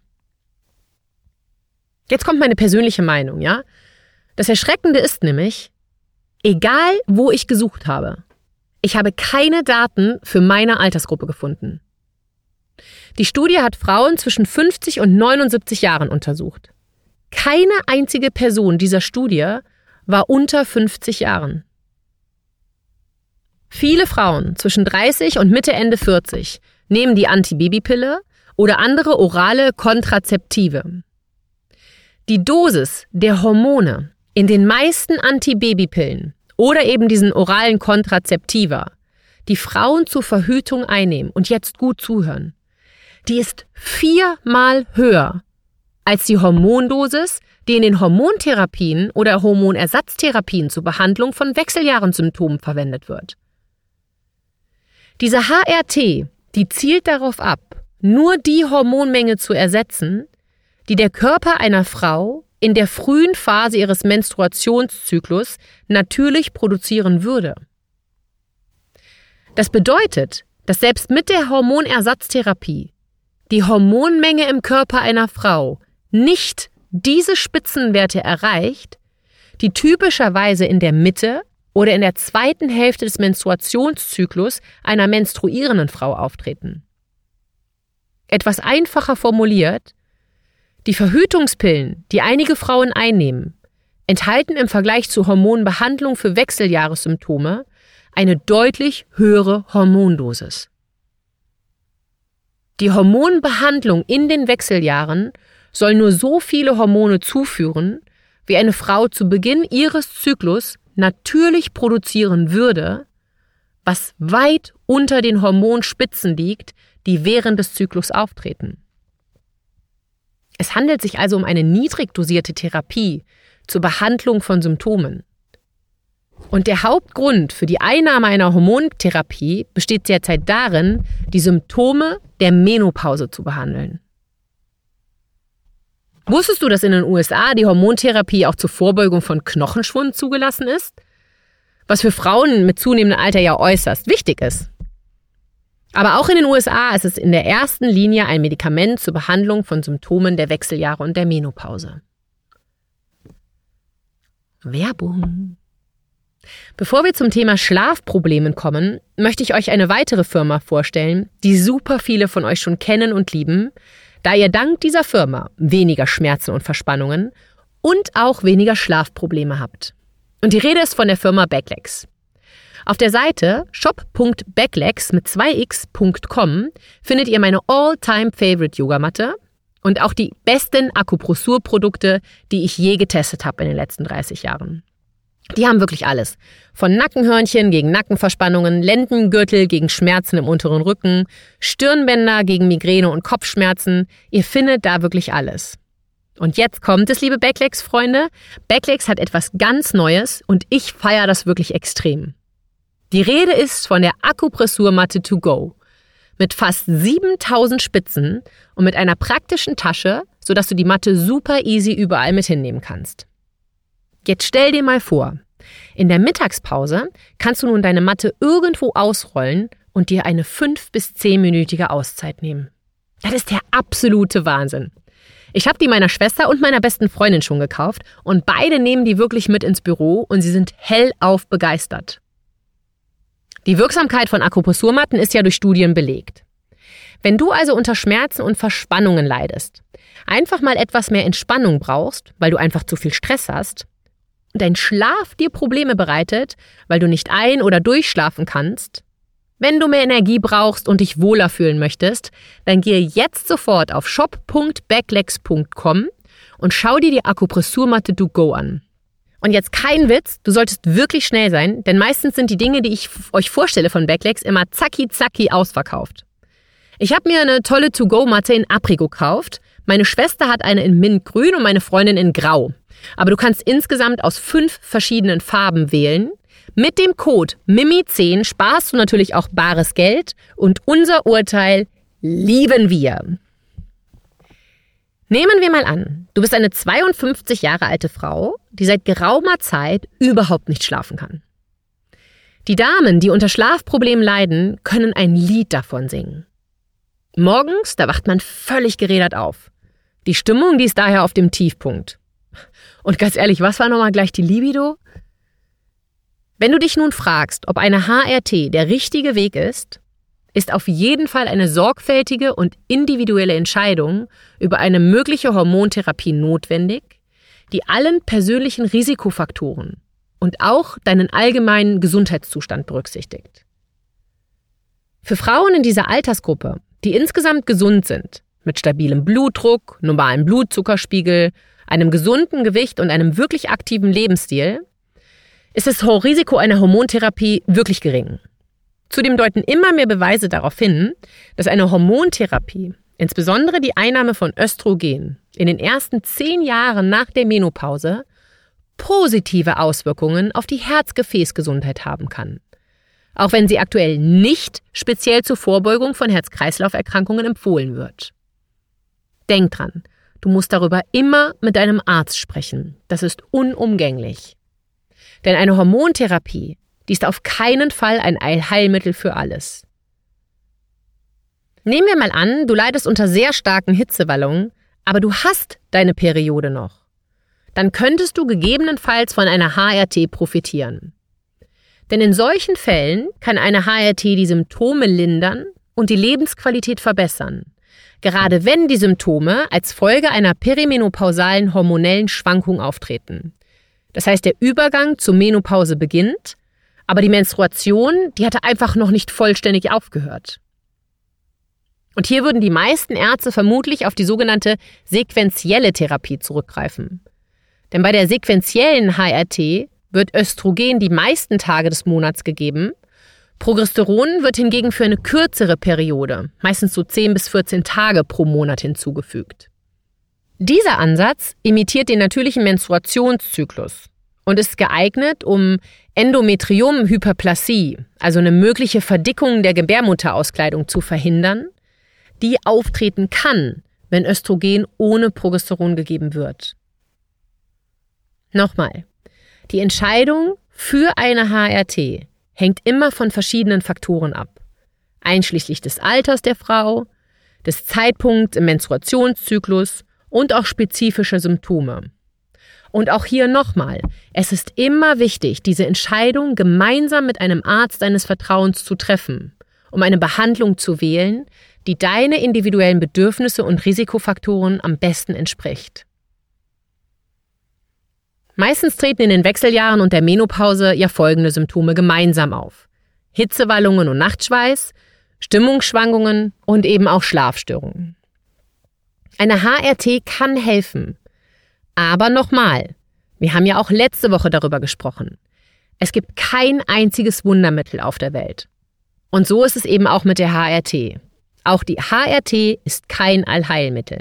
Jetzt kommt meine persönliche Meinung, ja? Das Erschreckende ist nämlich, egal wo ich gesucht habe, ich habe keine Daten für meine Altersgruppe gefunden. Die Studie hat Frauen zwischen fünfzig und neunundsiebzig Jahren untersucht. Keine einzige Person dieser Studie war unter fünfzig Jahren. Viele Frauen zwischen dreißig und Mitte Ende vierzig nehmen die Antibabypille oder andere orale Kontrazeptive. Die Dosis der Hormone in den meisten Antibabypillen oder eben diesen oralen Kontrazeptiva, die Frauen zur Verhütung einnehmen und jetzt gut zuhören, die ist viermal höher als die Hormondosis, die in den Hormontherapien oder Hormonersatztherapien zur Behandlung von Wechseljahrensymptomen verwendet wird. Diese H R T, die zielt darauf ab, nur die Hormonmenge zu ersetzen, die der Körper einer Frau in der frühen Phase ihres Menstruationszyklus natürlich produzieren würde. Das bedeutet, dass selbst mit der Hormonersatztherapie die Hormonmenge im Körper einer Frau nicht diese Spitzenwerte erreicht, die typischerweise in der Mitte oder in der zweiten Hälfte des Menstruationszyklus einer menstruierenden Frau auftreten. Etwas einfacher formuliert, die Verhütungspillen, die einige Frauen einnehmen, enthalten im Vergleich zur Hormonbehandlung für Wechseljahressymptome eine deutlich höhere Hormondosis. Die Hormonbehandlung in den Wechseljahren soll nur so viele Hormone zuführen, wie eine Frau zu Beginn ihres Zyklus natürlich produzieren würde, was weit unter den Hormonspitzen liegt, die während des Zyklus auftreten. Es handelt sich also um eine niedrig dosierte Therapie zur Behandlung von Symptomen. Und der Hauptgrund für die Einnahme einer Hormontherapie besteht derzeit darin, die Symptome der Menopause zu behandeln. Wusstest du, dass in den U S A die Hormontherapie auch zur Vorbeugung von Knochenschwund zugelassen ist? Was für Frauen mit zunehmendem Alter ja äußerst wichtig ist. Aber auch in den U S A ist es in der ersten Linie ein Medikament zur Behandlung von Symptomen der Wechseljahre und der Menopause. Werbung. Bevor wir zum Thema Schlafproblemen kommen, möchte ich euch eine weitere Firma vorstellen, die super viele von euch schon kennen und lieben, da ihr dank dieser Firma weniger Schmerzen und Verspannungen und auch weniger Schlafprobleme habt. Und die Rede ist von der Firma Backlegs. Auf der Seite shop punkt backlegs mit zwei x punkt com findet ihr meine All-Time-Favorite-Yogamatte und auch die besten Akupressurprodukte, die ich je getestet habe in den letzten dreißig Jahren. Die haben wirklich alles. Von Nackenhörnchen gegen Nackenverspannungen, Lendengürtel gegen Schmerzen im unteren Rücken, Stirnbänder gegen Migräne und Kopfschmerzen. Ihr findet da wirklich alles. Und jetzt kommt es, liebe Backlegs-Freunde. Backlegs hat etwas ganz Neues und ich feiere das wirklich extrem. Die Rede ist von der Akupressurmatte to go. Mit fast siebentausend Spitzen und mit einer praktischen Tasche, sodass du die Matte super easy überall mit hinnehmen kannst. Jetzt stell dir mal vor, in der Mittagspause kannst du nun deine Matte irgendwo ausrollen und dir eine fünf- bis zehnminütige Auszeit nehmen. Das ist der absolute Wahnsinn. Ich habe die meiner Schwester und meiner besten Freundin schon gekauft und beide nehmen die wirklich mit ins Büro und sie sind hellauf begeistert. Die Wirksamkeit von Akupressurmatten ist ja durch Studien belegt. Wenn du also unter Schmerzen und Verspannungen leidest, einfach mal etwas mehr Entspannung brauchst, weil du einfach zu viel Stress hast, und dein Schlaf dir Probleme bereitet, weil du nicht ein- oder durchschlafen kannst, wenn du mehr Energie brauchst und dich wohler fühlen möchtest, dann gehe jetzt sofort auf shop punkt backlegs punkt com und schau dir die Akupressurmatte to go an. Und jetzt kein Witz, du solltest wirklich schnell sein, denn meistens sind die Dinge, die ich euch vorstelle von Backlegs, immer zacki zacki ausverkauft. Ich habe mir eine tolle To-Go-Matte in Aprikot gekauft, meine Schwester hat eine in Mintgrün und meine Freundin in Grau. Aber du kannst insgesamt aus fünf verschiedenen Farben wählen. Mit dem Code Mimi zehn sparst du natürlich auch bares Geld und unser Urteil lieben wir. Nehmen wir mal an, du bist eine zweiundfünfzig Jahre alte Frau, die seit geraumer Zeit überhaupt nicht schlafen kann. Die Damen, die unter Schlafproblemen leiden, können ein Lied davon singen. Morgens, da wacht man völlig gerädert auf. Die Stimmung, die ist daher auf dem Tiefpunkt. Und ganz ehrlich, was war nochmal gleich die Libido? Wenn du dich nun fragst, ob eine H R T der richtige Weg ist, ist auf jeden Fall eine sorgfältige und individuelle Entscheidung über eine mögliche Hormontherapie notwendig, die allen persönlichen Risikofaktoren und auch deinen allgemeinen Gesundheitszustand berücksichtigt. Für Frauen in dieser Altersgruppe, die insgesamt gesund sind, mit stabilem Blutdruck, normalem Blutzuckerspiegel, einem gesunden Gewicht und einem wirklich aktiven Lebensstil, ist das Risiko einer Hormontherapie wirklich gering. Zudem deuten immer mehr Beweise darauf hin, dass eine Hormontherapie, insbesondere die Einnahme von Östrogen, in den ersten zehn Jahren nach der Menopause positive Auswirkungen auf die Herz-Gefäß-Gesundheit haben kann. Auch wenn sie aktuell nicht speziell zur Vorbeugung von Herz-Kreislauf-Erkrankungen empfohlen wird. Denk dran, du musst darüber immer mit deinem Arzt sprechen. Das ist unumgänglich. Denn eine Hormontherapie, die ist auf keinen Fall ein Allheilmittel für alles. Nehmen wir mal an, du leidest unter sehr starken Hitzewallungen, aber du hast deine Periode noch. Dann könntest du gegebenenfalls von einer H R T profitieren. Denn in solchen Fällen kann eine H R T die Symptome lindern und die Lebensqualität verbessern, gerade wenn die Symptome als Folge einer perimenopausalen hormonellen Schwankung auftreten. Das heißt, der Übergang zur Menopause beginnt, aber die Menstruation, die hatte einfach noch nicht vollständig aufgehört. Und hier würden die meisten Ärzte vermutlich auf die sogenannte sequentielle Therapie zurückgreifen. Denn bei der sequentiellen H R T wird Östrogen die meisten Tage des Monats gegeben, Progesteron wird hingegen für eine kürzere Periode, meistens so zehn bis vierzehn Tage pro Monat hinzugefügt. Dieser Ansatz imitiert den natürlichen Menstruationszyklus und ist geeignet, um Endometriumhyperplasie, also eine mögliche Verdickung der Gebärmutterauskleidung, zu verhindern, die auftreten kann, wenn Östrogen ohne Progesteron gegeben wird. Nochmal, die Entscheidung für eine H R T hängt immer von verschiedenen Faktoren ab, einschließlich des Alters der Frau, des Zeitpunkts im Menstruationszyklus und auch spezifische Symptome. Und auch hier nochmal, es ist immer wichtig, diese Entscheidung gemeinsam mit einem Arzt deines Vertrauens zu treffen, um eine Behandlung zu wählen, die deine individuellen Bedürfnisse und Risikofaktoren am besten entspricht. Meistens treten in den Wechseljahren und der Menopause ja folgende Symptome gemeinsam auf: Hitzewallungen und Nachtschweiß, Stimmungsschwankungen und eben auch Schlafstörungen. Eine H R T kann helfen. Aber nochmal, wir haben ja auch letzte Woche darüber gesprochen. Es gibt kein einziges Wundermittel auf der Welt. Und so ist es eben auch mit der H R T. Auch die H R T ist kein Allheilmittel.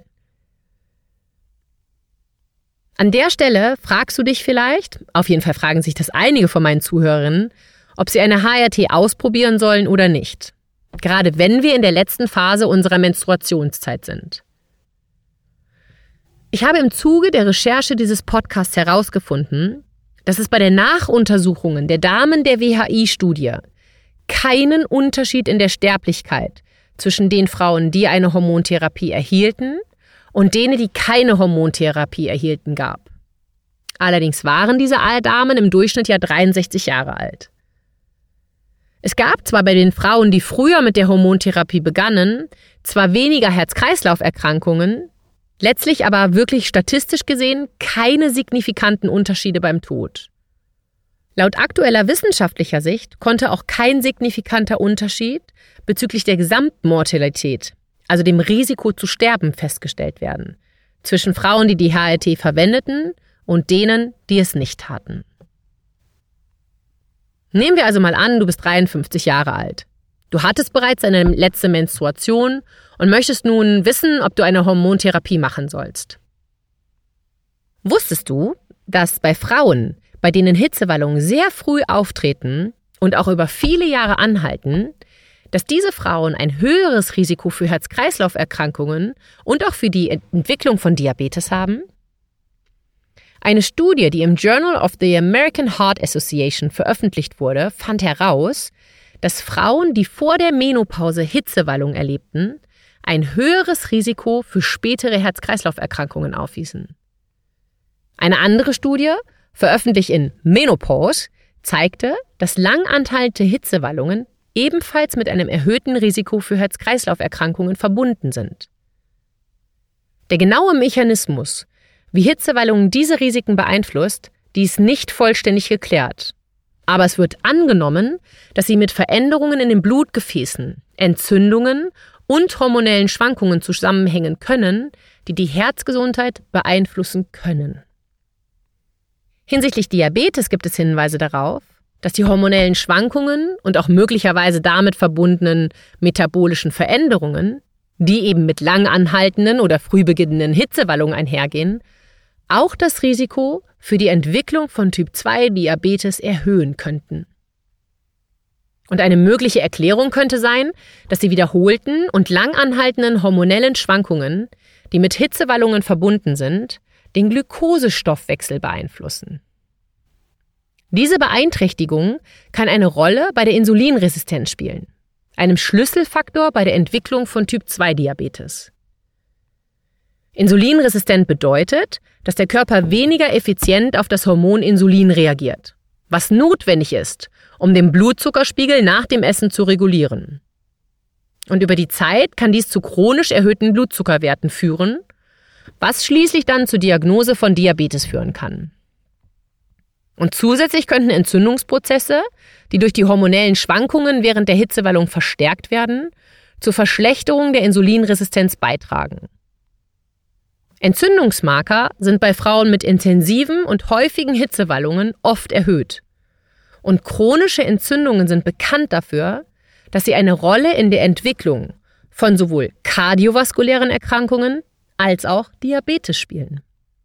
An der Stelle fragst du dich vielleicht, auf jeden Fall fragen sich das einige von meinen Zuhörerinnen, ob sie eine H R T ausprobieren sollen oder nicht. Gerade wenn wir in der letzten Phase unserer Menstruationszeit sind. Ich habe im Zuge der Recherche dieses Podcasts herausgefunden, dass es bei den Nachuntersuchungen der Damen der W H I-Studie keinen Unterschied in der Sterblichkeit zwischen den Frauen, die eine Hormontherapie erhielten, und denen, die keine Hormontherapie erhielten, gab. Allerdings waren diese Damen im Durchschnitt ja dreiundsechzig Jahre alt. Es gab zwar bei den Frauen, die früher mit der Hormontherapie begannen, zwar weniger Herz-Kreislauf-Erkrankungen, letztlich aber wirklich statistisch gesehen keine signifikanten Unterschiede beim Tod. Laut aktueller wissenschaftlicher Sicht konnte auch kein signifikanter Unterschied bezüglich der Gesamtmortalität, also dem Risiko zu sterben, festgestellt werden, zwischen Frauen, die die H R T verwendeten, und denen, die es nicht taten. Nehmen wir also mal an, du bist dreiundfünfzig Jahre alt. Du hattest bereits deine letzte Menstruation und möchtest nun wissen, ob du eine Hormontherapie machen sollst. Wusstest du, dass bei Frauen, bei denen Hitzewallungen sehr früh auftreten und auch über viele Jahre anhalten, dass diese Frauen ein höheres Risiko für Herz-Kreislauf-Erkrankungen und auch für die Entwicklung von Diabetes haben? Eine Studie, die im Journal of the American Heart Association veröffentlicht wurde, fand heraus, dass Frauen, die vor der Menopause Hitzewallungen erlebten, ein höheres Risiko für spätere Herz-Kreislauf-Erkrankungen aufwiesen. Eine andere Studie, veröffentlicht in Menopause, zeigte, dass lang anhaltende Hitzewallungen ebenfalls mit einem erhöhten Risiko für Herz-Kreislauf-Erkrankungen verbunden sind. Der genaue Mechanismus, wie Hitzewallungen diese Risiken beeinflusst, die ist nicht vollständig geklärt. Aber es wird angenommen, dass sie mit Veränderungen in den Blutgefäßen, Entzündungen und hormonellen Schwankungen zusammenhängen können, die die Herzgesundheit beeinflussen können. Hinsichtlich Diabetes gibt es Hinweise darauf, dass die hormonellen Schwankungen und auch möglicherweise damit verbundenen metabolischen Veränderungen, die eben mit lang anhaltenden oder früh beginnenden Hitzewallungen einhergehen, auch das Risiko für die Entwicklung von Typ zwei Diabetes erhöhen könnten. Und eine mögliche Erklärung könnte sein, dass die wiederholten und lang anhaltenden hormonellen Schwankungen, die mit Hitzewallungen verbunden sind, den Glukosestoffwechsel beeinflussen. Diese Beeinträchtigung kann eine Rolle bei der Insulinresistenz spielen, einem Schlüsselfaktor bei der Entwicklung von Typ zwei Diabetes. Insulinresistent bedeutet, dass der Körper weniger effizient auf das Hormon Insulin reagiert, was notwendig ist, um den Blutzuckerspiegel nach dem Essen zu regulieren. Und über die Zeit kann dies zu chronisch erhöhten Blutzuckerwerten führen, was schließlich dann zur Diagnose von Diabetes führen kann. Und zusätzlich könnten Entzündungsprozesse, die durch die hormonellen Schwankungen während der Hitzewallung verstärkt werden, zur Verschlechterung der Insulinresistenz beitragen. Entzündungsmarker sind bei Frauen mit intensiven und häufigen Hitzewallungen oft erhöht. Und chronische Entzündungen sind bekannt dafür, dass sie eine Rolle in der Entwicklung von sowohl kardiovaskulären Erkrankungen als auch Diabetes spielen.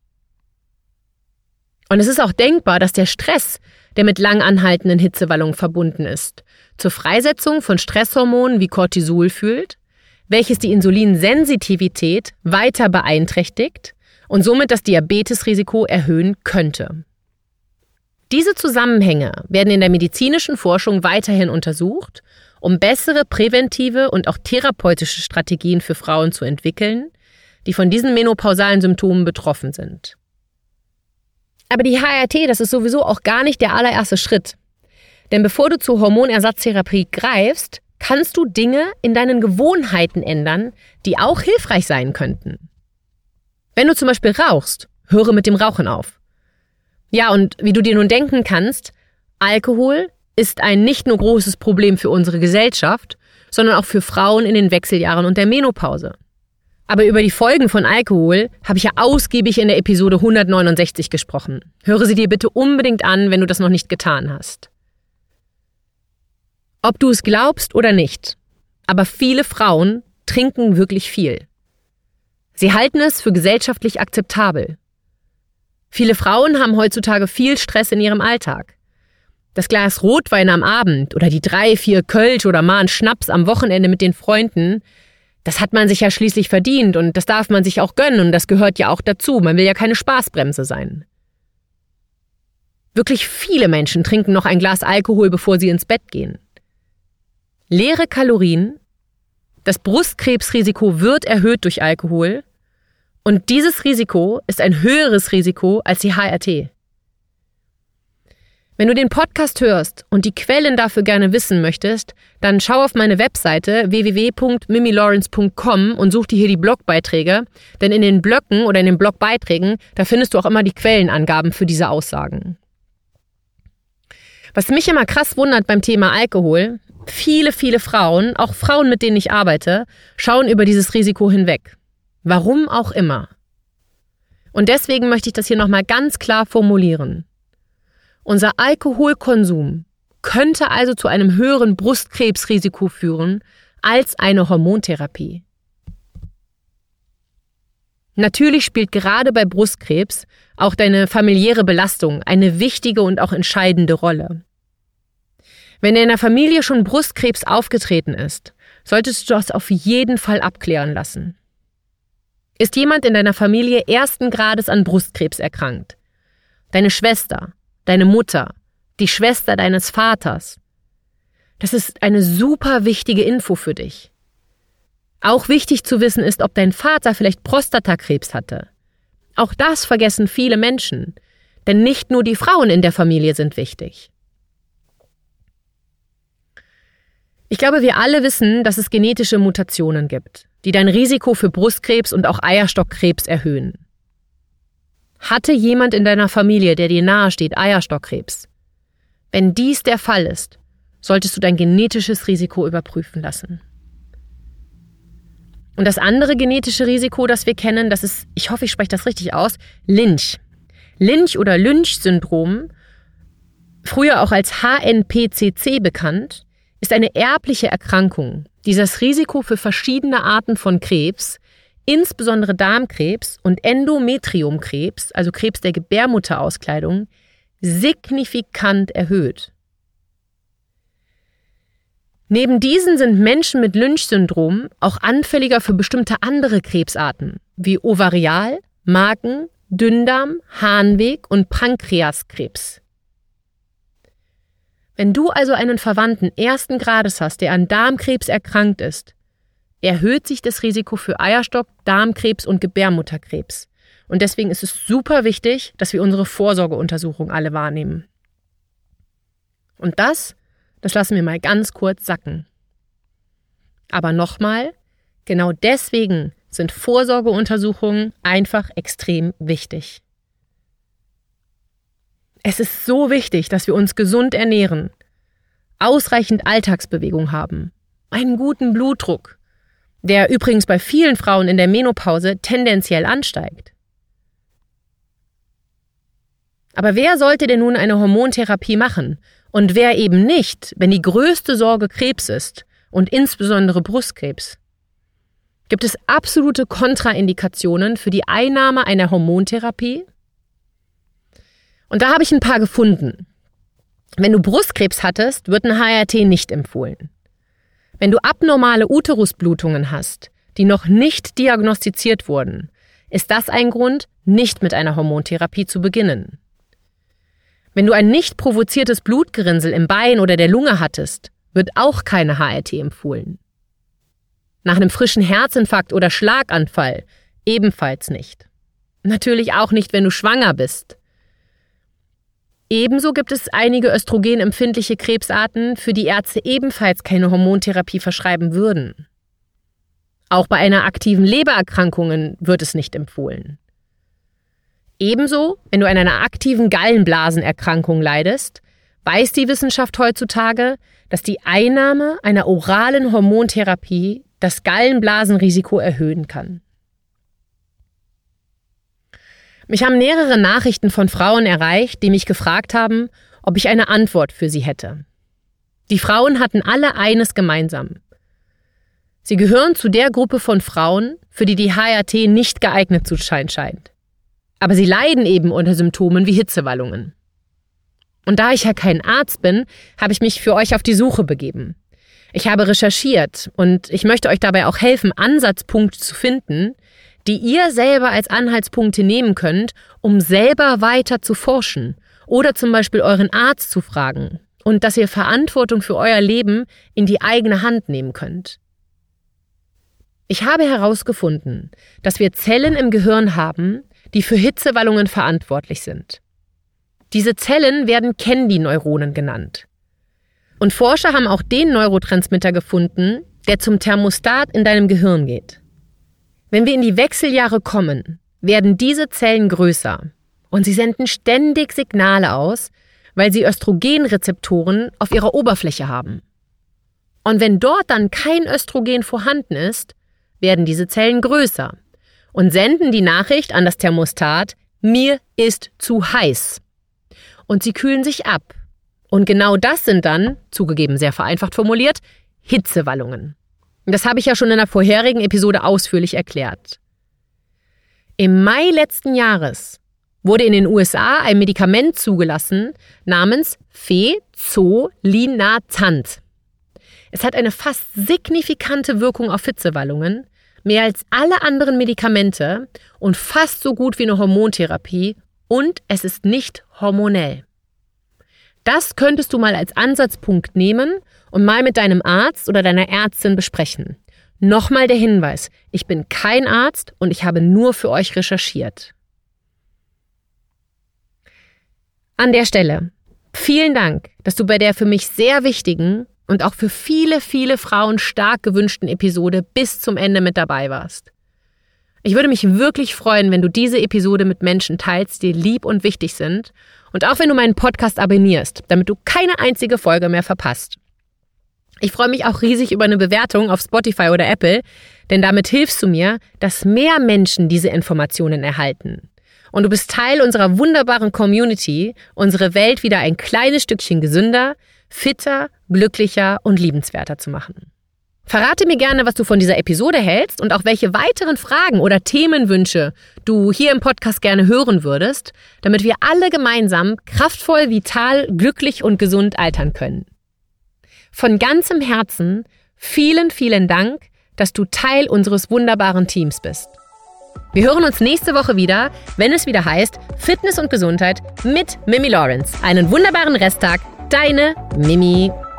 Und es ist auch denkbar, dass der Stress, der mit lang anhaltenden Hitzewallungen verbunden ist, zur Freisetzung von Stresshormonen wie Cortisol führt, welches die Insulinsensitivität weiter beeinträchtigt und somit das Diabetesrisiko erhöhen könnte. Diese Zusammenhänge werden in der medizinischen Forschung weiterhin untersucht, um bessere präventive und auch therapeutische Strategien für Frauen zu entwickeln, die von diesen menopausalen Symptomen betroffen sind. Aber die H R T, das ist sowieso auch gar nicht der allererste Schritt. Denn bevor du zur Hormonersatztherapie greifst, kannst du Dinge in deinen Gewohnheiten ändern, die auch hilfreich sein könnten. Wenn du zum Beispiel rauchst, höre mit dem Rauchen auf. Ja, und wie du dir nun denken kannst, Alkohol ist ein nicht nur großes Problem für unsere Gesellschaft, sondern auch für Frauen in den Wechseljahren und der Menopause. Aber über die Folgen von Alkohol habe ich ja ausgiebig in der Episode hundertneunundsechzig gesprochen. Höre sie dir bitte unbedingt an, wenn du das noch nicht getan hast. Ob du es glaubst oder nicht, aber viele Frauen trinken wirklich viel. Sie halten es für gesellschaftlich akzeptabel. Viele Frauen haben heutzutage viel Stress in ihrem Alltag. Das Glas Rotwein am Abend oder die drei, vier Kölsch oder mal einen Schnaps am Wochenende mit den Freunden, das hat man sich ja schließlich verdient und das darf man sich auch gönnen und das gehört ja auch dazu. Man will ja keine Spaßbremse sein. Wirklich viele Menschen trinken noch ein Glas Alkohol, bevor sie ins Bett gehen. Leere Kalorien, das Brustkrebsrisiko wird erhöht durch Alkohol und dieses Risiko ist ein höheres Risiko als die H R T. Wenn du den Podcast hörst und die Quellen dafür gerne wissen möchtest, dann schau auf meine Webseite w w w punkt mimi lawrence punkt com und such dir hier die Blogbeiträge, denn in den Blöcken oder in den Blogbeiträgen, da findest du auch immer die Quellenangaben für diese Aussagen. Was mich immer krass wundert beim Thema Alkohol, viele, viele Frauen, auch Frauen, mit denen ich arbeite, schauen über dieses Risiko hinweg. Warum auch immer. Und deswegen möchte ich das hier nochmal ganz klar formulieren. Unser Alkoholkonsum könnte also zu einem höheren Brustkrebsrisiko führen als eine Hormontherapie. Natürlich spielt gerade bei Brustkrebs auch deine familiäre Belastung eine wichtige und auch entscheidende Rolle. Wenn in der Familie schon Brustkrebs aufgetreten ist, solltest du das auf jeden Fall abklären lassen. Ist jemand in deiner Familie ersten Grades an Brustkrebs erkrankt? Deine Schwester, deine Mutter, die Schwester deines Vaters? Das ist eine super wichtige Info für dich. Auch wichtig zu wissen ist, ob dein Vater vielleicht Prostatakrebs hatte. Auch das vergessen viele Menschen, denn nicht nur die Frauen in der Familie sind wichtig. Ich glaube, wir alle wissen, dass es genetische Mutationen gibt, die dein Risiko für Brustkrebs und auch Eierstockkrebs erhöhen. Hatte jemand in deiner Familie, der dir nahesteht, Eierstockkrebs? Wenn dies der Fall ist, solltest du dein genetisches Risiko überprüfen lassen. Und das andere genetische Risiko, das wir kennen, das ist, ich hoffe, ich spreche das richtig aus, Lynch. Lynch oder Lynch-Syndrom, früher auch als H N P C C bekannt, ist eine erbliche Erkrankung, die das Risiko für verschiedene Arten von Krebs, insbesondere Darmkrebs und Endometriumkrebs, also Krebs der Gebärmutterauskleidung, signifikant erhöht. Neben diesen sind Menschen mit Lynch-Syndrom auch anfälliger für bestimmte andere Krebsarten, wie Ovarial-, Magen-, Dünndarm-, Harnweg- und Pankreaskrebs. Wenn du also einen Verwandten ersten Grades hast, der an Darmkrebs erkrankt ist, erhöht sich das Risiko für Eierstock, Darmkrebs und Gebärmutterkrebs. Und deswegen ist es super wichtig, dass wir unsere Vorsorgeuntersuchung alle wahrnehmen. Und das, das lassen wir mal ganz kurz sacken. Aber nochmal, genau deswegen sind Vorsorgeuntersuchungen einfach extrem wichtig. Es ist so wichtig, dass wir uns gesund ernähren, ausreichend Alltagsbewegung haben, einen guten Blutdruck, der übrigens bei vielen Frauen in der Menopause tendenziell ansteigt. Aber wer sollte denn nun eine Hormontherapie machen und wer eben nicht, wenn die größte Sorge Krebs ist und insbesondere Brustkrebs? Gibt es absolute Kontraindikationen für die Einnahme einer Hormontherapie? Und da habe ich ein paar gefunden. Wenn du Brustkrebs hattest, wird ein H R T nicht empfohlen. Wenn du abnormale Uterusblutungen hast, die noch nicht diagnostiziert wurden, ist das ein Grund, nicht mit einer Hormontherapie zu beginnen. Wenn du ein nicht provoziertes Blutgerinnsel im Bein oder der Lunge hattest, wird auch keine H R T empfohlen. Nach einem frischen Herzinfarkt oder Schlaganfall ebenfalls nicht. Natürlich auch nicht, wenn du schwanger bist. Ebenso gibt es einige östrogenempfindliche Krebsarten, für die Ärzte ebenfalls keine Hormontherapie verschreiben würden. Auch bei einer aktiven Lebererkrankung wird es nicht empfohlen. Ebenso, wenn du an einer aktiven Gallenblasenerkrankung leidest, weiß die Wissenschaft heutzutage, dass die Einnahme einer oralen Hormontherapie das Gallenblasenrisiko erhöhen kann. Mich haben mehrere Nachrichten von Frauen erreicht, die mich gefragt haben, ob ich eine Antwort für sie hätte. Die Frauen hatten alle eines gemeinsam. Sie gehören zu der Gruppe von Frauen, für die die H R T nicht geeignet zu sein scheint. Aber sie leiden eben unter Symptomen wie Hitzewallungen. Und da ich ja kein Arzt bin, habe ich mich für euch auf die Suche begeben. Ich habe recherchiert und ich möchte euch dabei auch helfen, Ansatzpunkte zu finden, die ihr selber als Anhaltspunkte nehmen könnt, um selber weiter zu forschen oder zum Beispiel euren Arzt zu fragen und dass ihr Verantwortung für euer Leben in die eigene Hand nehmen könnt. Ich habe herausgefunden, dass wir Zellen im Gehirn haben, die für Hitzewallungen verantwortlich sind. Diese Zellen werden Kennedy-Neuronen genannt. Und Forscher haben auch den Neurotransmitter gefunden, der zum Thermostat in deinem Gehirn geht. Wenn wir in die Wechseljahre kommen, werden diese Zellen größer und sie senden ständig Signale aus, weil sie Östrogenrezeptoren auf ihrer Oberfläche haben. Und wenn dort dann kein Östrogen vorhanden ist, werden diese Zellen größer und senden die Nachricht an das Thermostat, mir ist zu heiß. Und sie kühlen sich ab. Und genau das sind dann, zugegeben sehr vereinfacht formuliert, Hitzewallungen. Das habe ich ja schon in der vorherigen Episode ausführlich erklärt. Im Mai letzten Jahres wurde in den U S A ein Medikament zugelassen namens Fezolinazant. Es hat eine fast signifikante Wirkung auf Hitzewallungen, mehr als alle anderen Medikamente und fast so gut wie eine Hormontherapie und es ist nicht hormonell. Das könntest du mal als Ansatzpunkt nehmen und mal mit deinem Arzt oder deiner Ärztin besprechen. Nochmal der Hinweis, ich bin kein Arzt und ich habe nur für euch recherchiert. An der Stelle, vielen Dank, dass du bei der für mich sehr wichtigen und auch für viele, viele Frauen stark gewünschten Episode bis zum Ende mit dabei warst. Ich würde mich wirklich freuen, wenn du diese Episode mit Menschen teilst, die lieb und wichtig sind und auch wenn du meinen Podcast abonnierst, damit du keine einzige Folge mehr verpasst. Ich freue mich auch riesig über eine Bewertung auf Spotify oder Apple, denn damit hilfst du mir, dass mehr Menschen diese Informationen erhalten. Und du bist Teil unserer wunderbaren Community, unsere Welt wieder ein kleines Stückchen gesünder, fitter, glücklicher und liebenswerter zu machen. Verrate mir gerne, was du von dieser Episode hältst und auch welche weiteren Fragen oder Themenwünsche du hier im Podcast gerne hören würdest, damit wir alle gemeinsam kraftvoll, vital, glücklich und gesund altern können. Von ganzem Herzen vielen, vielen Dank, dass du Teil unseres wunderbaren Teams bist. Wir hören uns nächste Woche wieder, wenn es wieder heißt Fitness und Gesundheit mit Mimi Lawrence. Einen wunderbaren Resttag. Deine Mimi.